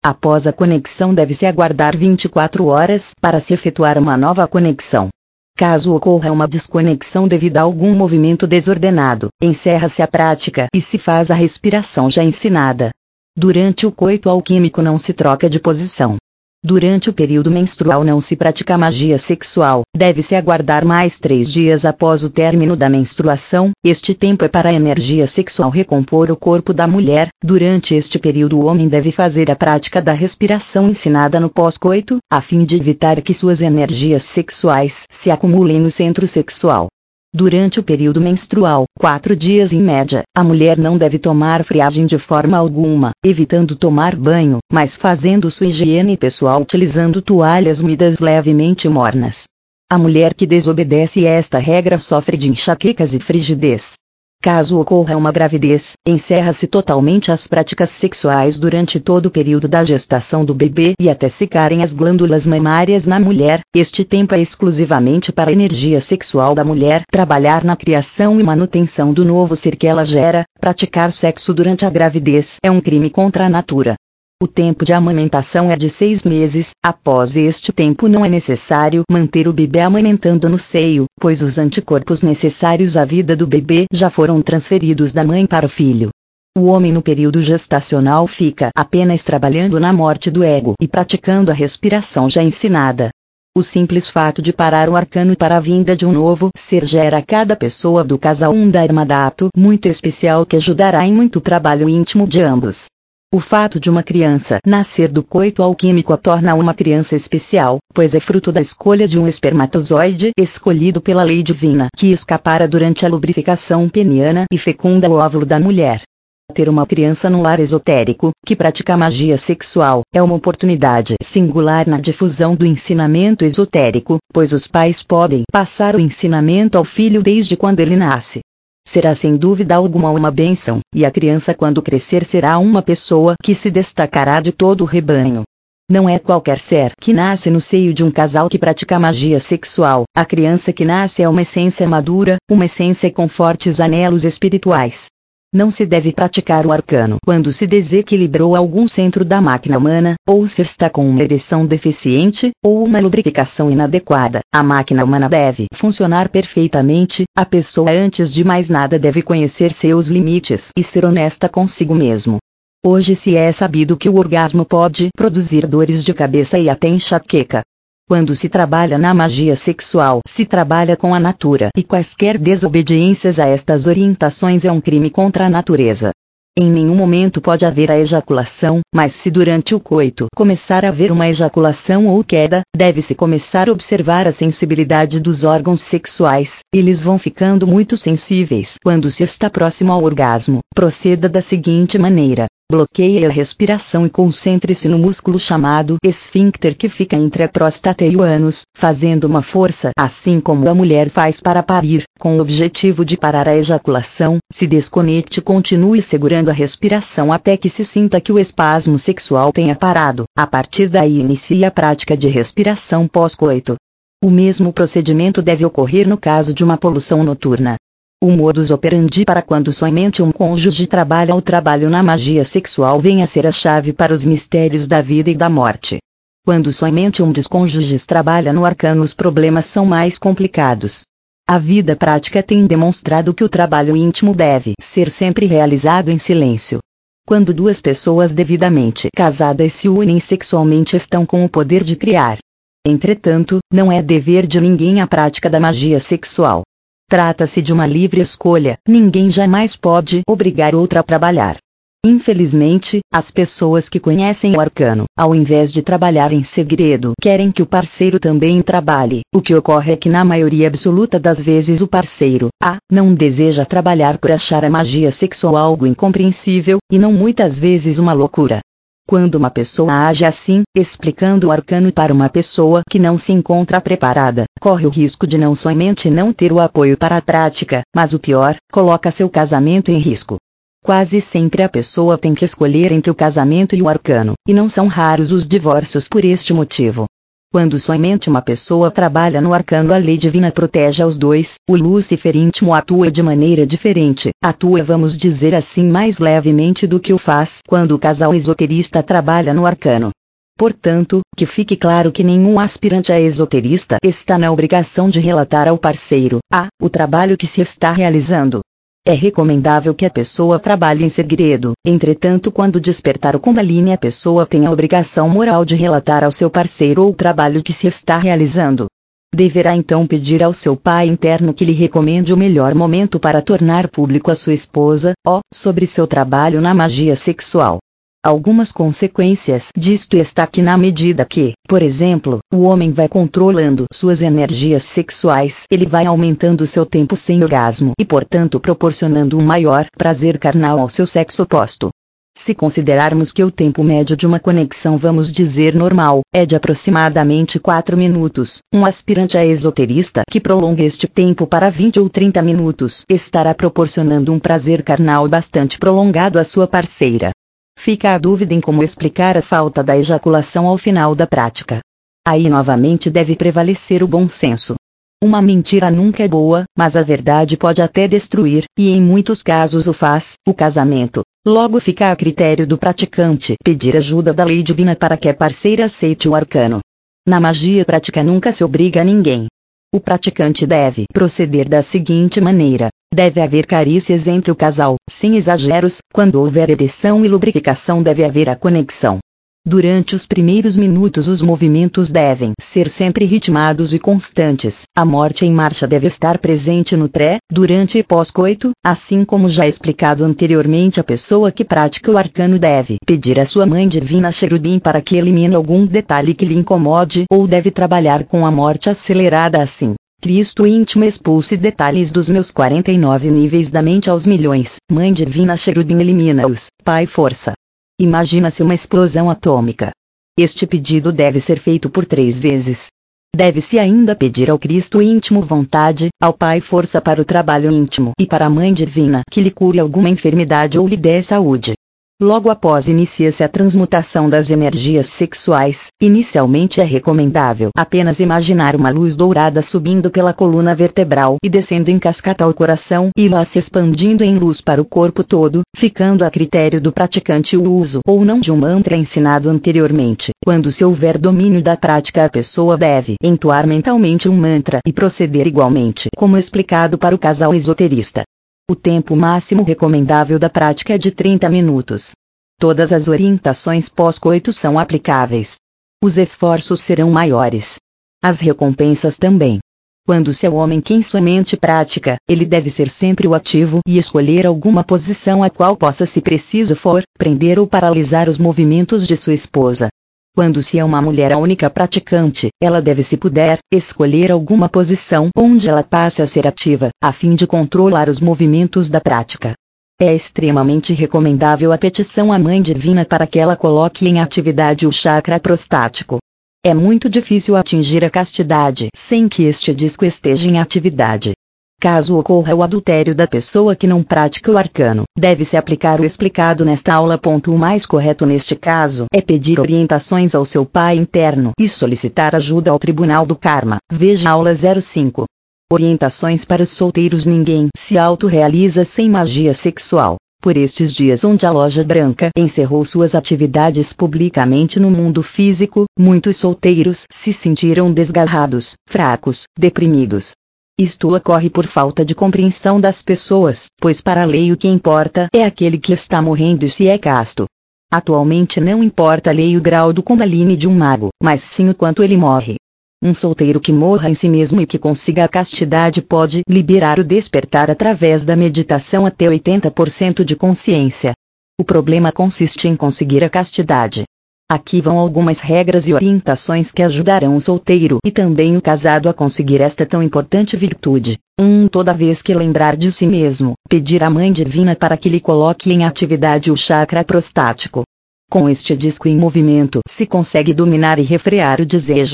Após a conexão deve-se aguardar 24 horas para se efetuar uma nova conexão. Caso ocorra uma desconexão devido a algum movimento desordenado, encerra-se a prática e se faz a respiração já ensinada. Durante o coito alquímico não se troca de posição. Durante o período menstrual não se pratica magia sexual, deve-se aguardar mais 3 dias após o término da menstruação, este tempo é para a energia sexual recompor o corpo da mulher. Durante este período o homem deve fazer a prática da respiração ensinada no pós-coito, a fim de evitar que suas energias sexuais se acumulem no centro sexual. Durante o período menstrual, 4 dias em média, a mulher não deve tomar friagem de forma alguma, evitando tomar banho, mas fazendo sua higiene pessoal utilizando toalhas úmidas levemente mornas. A mulher que desobedece esta regra sofre de enxaquecas e frigidez. Caso ocorra uma gravidez, encerra-se totalmente as práticas sexuais durante todo o período da gestação do bebê e até secarem as glândulas mamárias na mulher. Este tempo é exclusivamente para a energia sexual da mulher trabalhar na criação e manutenção do novo ser que ela gera. Praticar sexo durante a gravidez é um crime contra a natura. O tempo de amamentação é de 6 meses, após este tempo não é necessário manter o bebê amamentando no seio, pois os anticorpos necessários à vida do bebê já foram transferidos da mãe para o filho. O homem no período gestacional fica apenas trabalhando na morte do ego e praticando a respiração já ensinada. O simples fato de parar o arcano para a vinda de um novo ser gera a cada pessoa do casal um dharmadato muito especial que ajudará em muito trabalho íntimo de ambos. O fato de uma criança nascer do coito alquímico a torna uma criança especial, pois é fruto da escolha de um espermatozoide escolhido pela lei divina que escapara durante a lubrificação peniana e fecunda o óvulo da mulher. Ter uma criança no lar esotérico, que pratica magia sexual, é uma oportunidade singular na difusão do ensinamento esotérico, pois os pais podem passar o ensinamento ao filho desde quando ele nasce. Será sem dúvida alguma uma bênção, e a criança quando crescer será uma pessoa que se destacará de todo o rebanho. Não é qualquer ser que nasce no seio de um casal que pratica magia sexual, a criança que nasce é uma essência madura, uma essência com fortes anelos espirituais. Não se deve praticar o arcano quando se desequilibrou algum centro da máquina humana, ou se está com uma ereção deficiente, ou uma lubrificação inadequada. A máquina humana deve funcionar perfeitamente, a pessoa antes de mais nada deve conhecer seus limites e ser honesta consigo mesmo. Hoje se é sabido que o orgasmo pode produzir dores de cabeça e até enxaqueca. Quando se trabalha na magia sexual, se trabalha com a natura e quaisquer desobediências a estas orientações é um crime contra a natureza. Em nenhum momento pode haver a ejaculação, mas se durante o coito começar a haver uma ejaculação ou queda, deve-se começar a observar a sensibilidade dos órgãos sexuais, eles vão ficando muito sensíveis quando se está próximo ao orgasmo. Proceda da seguinte maneira. Bloqueie a respiração e concentre-se no músculo chamado esfíncter que fica entre a próstata e o ânus, fazendo uma força assim como a mulher faz para parir, com o objetivo de parar a ejaculação. Se desconecte e continue segurando a respiração até que se sinta que o espasmo sexual tenha parado. A partir daí inicie a prática de respiração pós-coito. O mesmo procedimento deve ocorrer no caso de uma poluição noturna. O modus operandi para quando somente um cônjuge trabalha o trabalho na magia sexual vem a ser a chave para os mistérios da vida e da morte. Quando somente um dos cônjuges trabalha no arcano os problemas são mais complicados. A vida prática tem demonstrado que o trabalho íntimo deve ser sempre realizado em silêncio. Quando duas pessoas devidamente casadas se unem sexualmente estão com o poder de criar. Entretanto, não é dever de ninguém a prática da magia sexual. Trata-se de uma livre escolha, ninguém jamais pode obrigar outra a trabalhar. Infelizmente, as pessoas que conhecem o arcano, ao invés de trabalhar em segredo, querem que o parceiro também trabalhe. O que ocorre é que na maioria absoluta das vezes o parceiro A não deseja trabalhar por achar a magia sexual algo incompreensível, e não muitas vezes uma loucura. Quando uma pessoa age assim, explicando o arcano para uma pessoa que não se encontra preparada, corre o risco de não somente não ter o apoio para a prática, mas o pior, coloca seu casamento em risco. Quase sempre a pessoa tem que escolher entre o casamento e o arcano, e não são raros os divórcios por este motivo. Quando somente uma pessoa trabalha no arcano, a lei divina protege aos dois. O Lúcifer íntimo atua de maneira diferente, atua, vamos dizer assim, mais levemente do que o faz quando o casal esoterista trabalha no arcano. Portanto, que fique claro que nenhum aspirante a esoterista está na obrigação de relatar ao parceiro o trabalho que se está realizando. É recomendável que a pessoa trabalhe em segredo. Entretanto, quando despertar o Kundalini, a pessoa tem a obrigação moral de relatar ao seu parceiro o trabalho que se está realizando. Deverá então pedir ao seu pai interno que lhe recomende o melhor momento para tornar público a sua esposa, sobre seu trabalho na magia sexual. Algumas consequências disto está que, na medida que, por exemplo, o homem vai controlando suas energias sexuais, ele vai aumentando seu tempo sem orgasmo e, portanto, proporcionando um maior prazer carnal ao seu sexo oposto. Se considerarmos que o tempo médio de uma conexão, vamos dizer normal, é de aproximadamente 4 minutos, um aspirante a esoterista que prolonga este tempo para 20 ou 30 minutos estará proporcionando um prazer carnal bastante prolongado à sua parceira. Fica a dúvida em como explicar a falta da ejaculação ao final da prática. Aí novamente deve prevalecer o bom senso. Uma mentira nunca é boa, mas a verdade pode até destruir, e em muitos casos o faz, o casamento. Logo fica a critério do praticante pedir ajuda da lei divina para que a parceira aceite o arcano. Na magia prática nunca se obriga a ninguém. O praticante deve proceder da seguinte maneira: deve haver carícias entre o casal, sem exageros. Quando houver ereção e lubrificação, deve haver a conexão. Durante os primeiros minutos, os movimentos devem ser sempre ritmados e constantes. A morte em marcha deve estar presente no pré, durante e pós-coito, assim como já explicado anteriormente. A pessoa que pratica o arcano deve pedir à sua mãe divina Cherubim para que elimine algum detalhe que lhe incomode, ou deve trabalhar com a morte acelerada assim: Cristo íntimo, expulse detalhes dos meus 49 níveis da mente aos milhões. Mãe divina Cherubim, elimina-os. Pai, força. Imagina-se uma explosão atômica. Este pedido deve ser feito por 3 vezes. Deve-se ainda pedir ao Cristo íntimo vontade, ao Pai força para o trabalho íntimo e para a Mãe divina que lhe cure alguma enfermidade ou lhe dê saúde. Logo após inicia-se a transmutação das energias sexuais. Inicialmente é recomendável apenas imaginar uma luz dourada subindo pela coluna vertebral e descendo em cascata ao coração e lá se expandindo em luz para o corpo todo, ficando a critério do praticante o uso ou não de um mantra ensinado anteriormente. Quando se houver domínio da prática, a pessoa deve entoar mentalmente um mantra e proceder igualmente como explicado para o casal esoterista. O tempo máximo recomendável da prática é de 30 minutos. Todas as orientações pós-coito são aplicáveis. Os esforços serão maiores. As recompensas também. Quando se é o homem quem somente pratica, ele deve ser sempre o ativo e escolher alguma posição a qual possa, se preciso for, prender ou paralisar os movimentos de sua esposa. Quando se é uma mulher a única praticante, ela deve, se puder, escolher alguma posição onde ela passe a ser ativa, a fim de controlar os movimentos da prática. É extremamente recomendável a petição à Mãe Divina para que ela coloque em atividade o chakra prostático. É muito difícil atingir a castidade sem que este disco esteja em atividade. Caso ocorra o adultério da pessoa que não pratica o arcano, deve-se aplicar o explicado nesta aula. O mais correto neste caso é pedir orientações ao seu pai interno e solicitar ajuda ao Tribunal do Karma. Veja aula 05. Orientações para os solteiros: ninguém se autorrealiza sem magia sexual. Por estes dias onde a Loja Branca encerrou suas atividades publicamente no mundo físico, muitos solteiros se sentiram desgarrados, fracos, deprimidos. Isto ocorre por falta de compreensão das pessoas, pois para a lei o que importa é aquele que está morrendo e se é casto. Atualmente não importa a lei o grau do Kundalini de um mago, mas sim o quanto ele morre. Um solteiro que morra em si mesmo e que consiga a castidade pode liberar o despertar através da meditação até 80% de consciência. O problema consiste em conseguir a castidade. Aqui vão algumas regras e orientações que ajudarão o solteiro e também o casado a conseguir esta tão importante virtude. 1. Toda vez que lembrar de si mesmo, pedir à Mãe Divina para que lhe coloque em atividade o chakra prostático. Com este disco em movimento, se consegue dominar e refrear o desejo.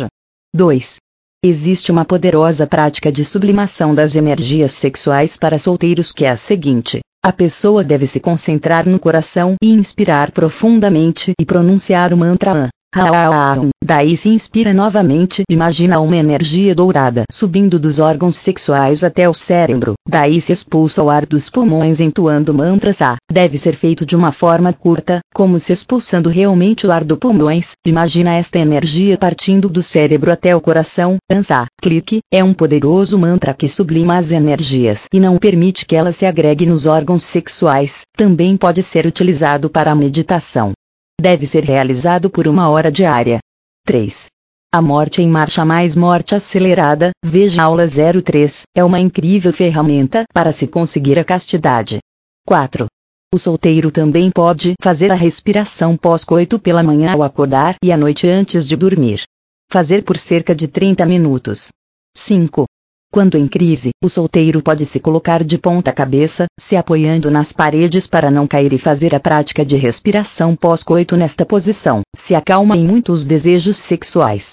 2. Existe uma poderosa prática de sublimação das energias sexuais para solteiros que é a seguinte: a pessoa deve se concentrar no coração e inspirar profundamente e pronunciar o mantra Daí se inspira novamente, imagina uma energia dourada subindo dos órgãos sexuais até o cérebro, daí se expulsa o ar dos pulmões entoando mantras. Deve ser feito de uma forma curta, como se expulsando realmente o ar dos pulmões, imagina esta energia partindo do cérebro até o coração. Clique, é um poderoso mantra que sublima as energias e não permite que ela se agregue nos órgãos sexuais, também pode ser utilizado para a meditação. Deve ser realizado por 1 hora diária. 3. A morte em marcha mais morte acelerada, veja aula 03, é uma incrível ferramenta para se conseguir a castidade. 4. O solteiro também pode fazer a respiração pós-coito pela manhã ao acordar e à noite antes de dormir. Fazer por cerca de 30 minutos. 5. Quando em crise, o solteiro pode se colocar de ponta cabeça, se apoiando nas paredes para não cair e fazer a prática de respiração pós-coito nesta posição, se acalma em muitos desejos sexuais.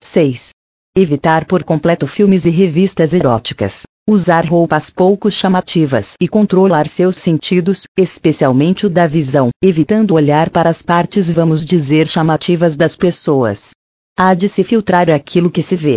6. Evitar por completo filmes e revistas eróticas. Usar roupas pouco chamativas e controlar seus sentidos, especialmente o da visão, evitando olhar para as partes, vamos dizer, chamativas das pessoas. Há de se filtrar aquilo que se vê.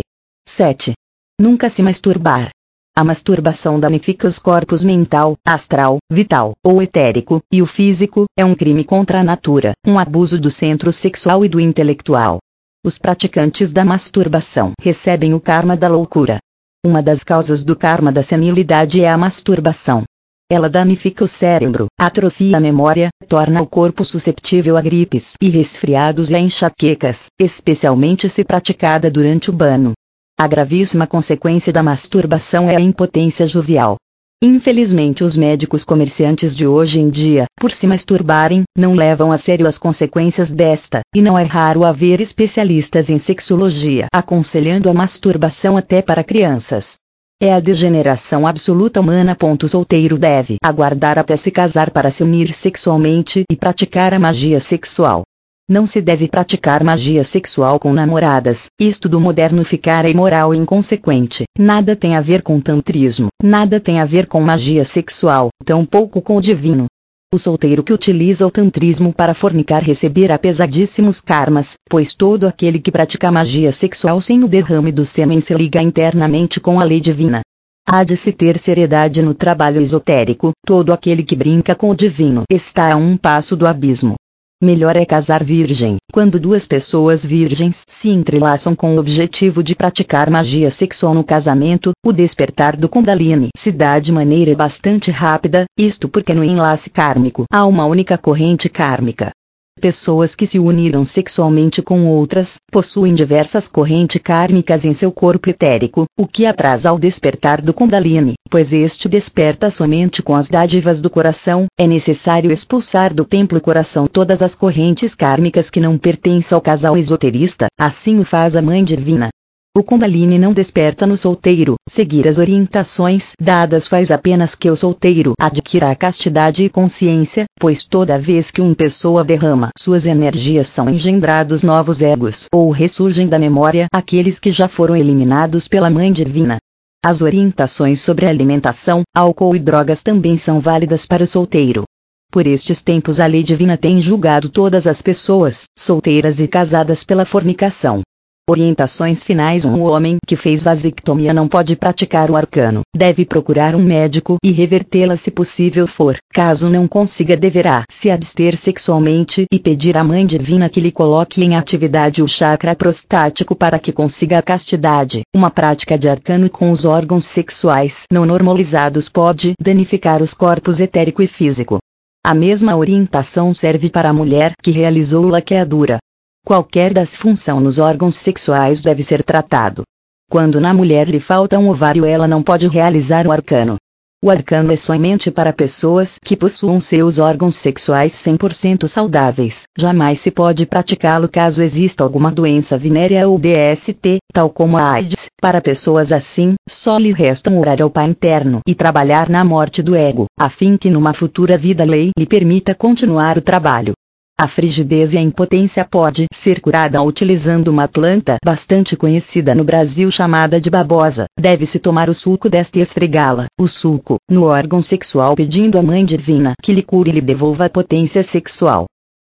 7. Nunca se masturbar. A masturbação danifica os corpos mental, astral, vital ou etérico, e o físico, é um crime contra a natura, um abuso do centro sexual e do intelectual. Os praticantes da masturbação recebem o karma da loucura. Uma das causas do karma da senilidade é a masturbação. Ela danifica o cérebro, atrofia a memória, torna o corpo susceptível a gripes e resfriados e a enxaquecas, especialmente se praticada durante o banho. A gravíssima consequência da masturbação é a impotência juvenil. Infelizmente os médicos comerciantes de hoje em dia, por se masturbarem, não levam a sério as consequências desta, e não é raro haver especialistas em sexologia aconselhando a masturbação até para crianças. É a degeneração absoluta humana. Solteiro deve aguardar até se casar para se unir sexualmente e praticar a magia sexual. Não se deve praticar magia sexual com namoradas, isto do moderno ficar imoral e inconsequente. Nada tem a ver com tantrismo, nada tem a ver com magia sexual, tampouco com o divino. O solteiro que utiliza o tantrismo para fornicar receberá pesadíssimos karmas, pois todo aquele que pratica magia sexual sem o derrame do sêmen se liga internamente com a lei divina. Há de se ter seriedade no trabalho esotérico, todo aquele que brinca com o divino está a um passo do abismo. Melhor é casar virgem, quando duas pessoas virgens se entrelaçam com o objetivo de praticar magia sexual no casamento, o despertar do Kundalini se dá de maneira bastante rápida, isto porque no enlace kármico há uma única corrente kármica. Pessoas que se uniram sexualmente com outras, possuem diversas correntes kármicas em seu corpo etérico, o que atrasa o despertar do Kundalini, pois este desperta somente com as dádivas do coração. É necessário expulsar do templo coração todas as correntes kármicas que não pertencem ao casal esoterista, assim o faz a Mãe Divina. O Kundalini não desperta no solteiro, seguir as orientações dadas faz apenas que o solteiro adquira a castidade e consciência, pois toda vez que uma pessoa derrama suas energias são engendrados novos egos ou ressurgem da memória aqueles que já foram eliminados pela Mãe Divina. As orientações sobre alimentação, álcool e drogas também são válidas para o solteiro. Por estes tempos a lei divina tem julgado todas as pessoas, solteiras e casadas pela fornicação. Orientações finais: um homem que fez vasectomia não pode praticar o arcano, deve procurar um médico e revertê-la se possível for, caso não consiga deverá se abster sexualmente e pedir à Mãe Divina que lhe coloque em atividade o chakra prostático para que consiga a castidade. Uma prática de arcano com os órgãos sexuais não normalizados pode danificar os corpos etérico e físico. A mesma orientação serve para a mulher que realizou laqueadura. Qualquer disfunção nos órgãos sexuais deve ser tratado. Quando na mulher lhe falta um ovário, ela não pode realizar o arcano. O arcano é somente para pessoas que possuam seus órgãos sexuais 100% saudáveis. Jamais se pode praticá-lo caso exista alguma doença venérea ou DST, tal como a AIDS. Para pessoas assim, só lhe resta orar ao Pai interno e trabalhar na morte do ego, a fim que numa futura vida a lei lhe permita continuar o trabalho. A frigidez e a impotência pode ser curada utilizando uma planta bastante conhecida no Brasil chamada de babosa. Deve-se tomar o suco desta e esfregá-la, o suco, no órgão sexual pedindo à Mãe Divina que lhe cure e lhe devolva a potência sexual.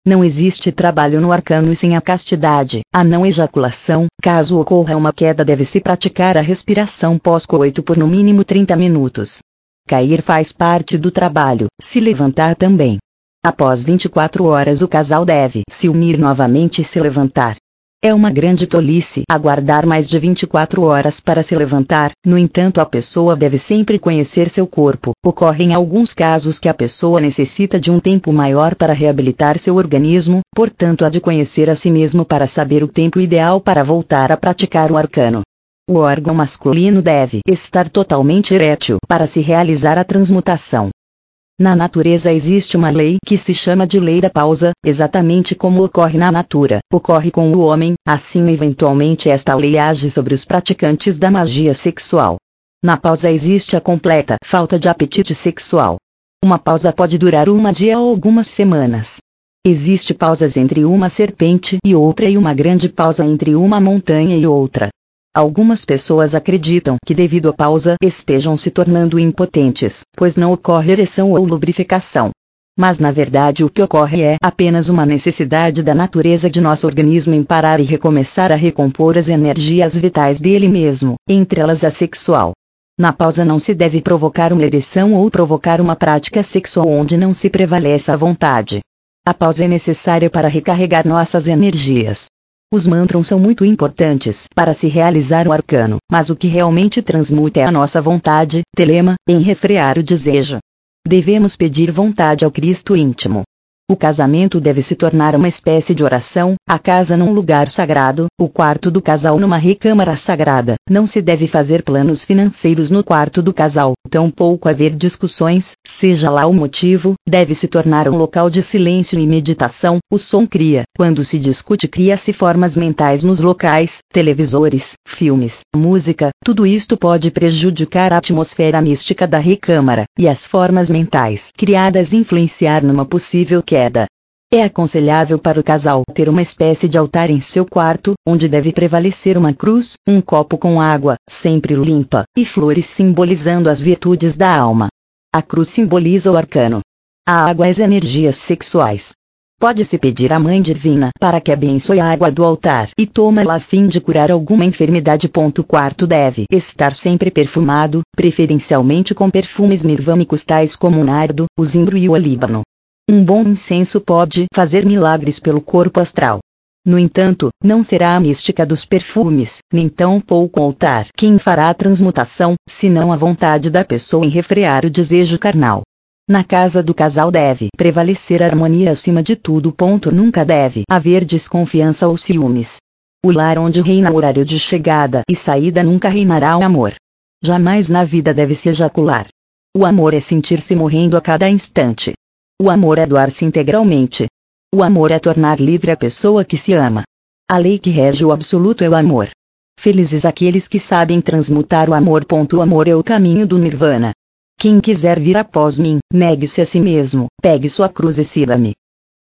Não existe trabalho no arcano sem a castidade, a não ejaculação. Caso ocorra uma queda, deve-se praticar a respiração pós-coito por no mínimo 30 minutos. Cair faz parte do trabalho, se levantar também. Após 24 horas o casal deve se unir novamente e se levantar. É uma grande tolice aguardar mais de 24 horas para se levantar, no entanto a pessoa deve sempre conhecer seu corpo. Ocorrem alguns casos que a pessoa necessita de um tempo maior para reabilitar seu organismo, portanto há de conhecer a si mesmo para saber o tempo ideal para voltar a praticar o arcano. O órgão masculino deve estar totalmente erétil para se realizar a transmutação. Na natureza existe uma lei que se chama de lei da pausa, exatamente como ocorre na natura, ocorre com o homem, assim eventualmente esta lei age sobre os praticantes da magia sexual. Na pausa existe a completa falta de apetite sexual. Uma pausa pode durar um dia ou algumas semanas. Existe pausas entre uma serpente e outra e uma grande pausa entre uma montanha e outra. Algumas pessoas acreditam que devido à pausa estejam se tornando impotentes, pois não ocorre ereção ou lubrificação. Mas na verdade o que ocorre é apenas uma necessidade da natureza de nosso organismo em parar e recomeçar a recompor as energias vitais dele mesmo, entre elas a sexual. Na pausa não se deve provocar uma ereção ou provocar uma prática sexual onde não se prevaleça a vontade. A pausa é necessária para recarregar nossas energias. Os mantras são muito importantes para se realizar o arcano, mas o que realmente transmuta é a nossa vontade, telema, em refrear o desejo. Devemos pedir vontade ao Cristo íntimo. O casamento deve se tornar uma espécie de oração, a casa num lugar sagrado, o quarto do casal numa recâmara sagrada. Não se deve fazer planos financeiros no quarto do casal, tampouco haver discussões, seja lá o motivo, deve se tornar um local de silêncio e meditação. O som cria, quando se discute cria-se formas mentais nos locais, televisores, filmes, música, tudo isto pode prejudicar a atmosfera mística da recâmara, e as formas mentais criadas influenciar numa possível queda. É aconselhável para o casal ter uma espécie de altar em seu quarto, onde deve prevalecer uma cruz, um copo com água, sempre limpa, e flores simbolizando as virtudes da alma. A cruz simboliza o arcano. A água as energias sexuais. Pode-se pedir à Mãe Divina para que abençoe a água do altar e toma-la a fim de curar alguma enfermidade. O quarto deve estar sempre perfumado, preferencialmente com perfumes nirvânicos tais como o nardo, o zimbro e o olíbano. Um bom incenso pode fazer milagres pelo corpo astral. No entanto, não será a mística dos perfumes, nem tampouco o altar quem fará a transmutação, senão a vontade da pessoa em refrear o desejo carnal. Na casa do casal deve prevalecer a harmonia acima de tudo. Nunca deve haver desconfiança ou ciúmes. O lar onde reina o horário de chegada e saída nunca reinará o amor. Jamais na vida deve-se ejacular. O amor é sentir-se morrendo a cada instante. O amor é doar-se integralmente. O amor é tornar livre a pessoa que se ama. A lei que rege o absoluto é o amor. Felizes aqueles que sabem transmutar o amor. O amor é o caminho do nirvana. Quem quiser vir após mim, negue-se a si mesmo, pegue sua cruz e siga-me.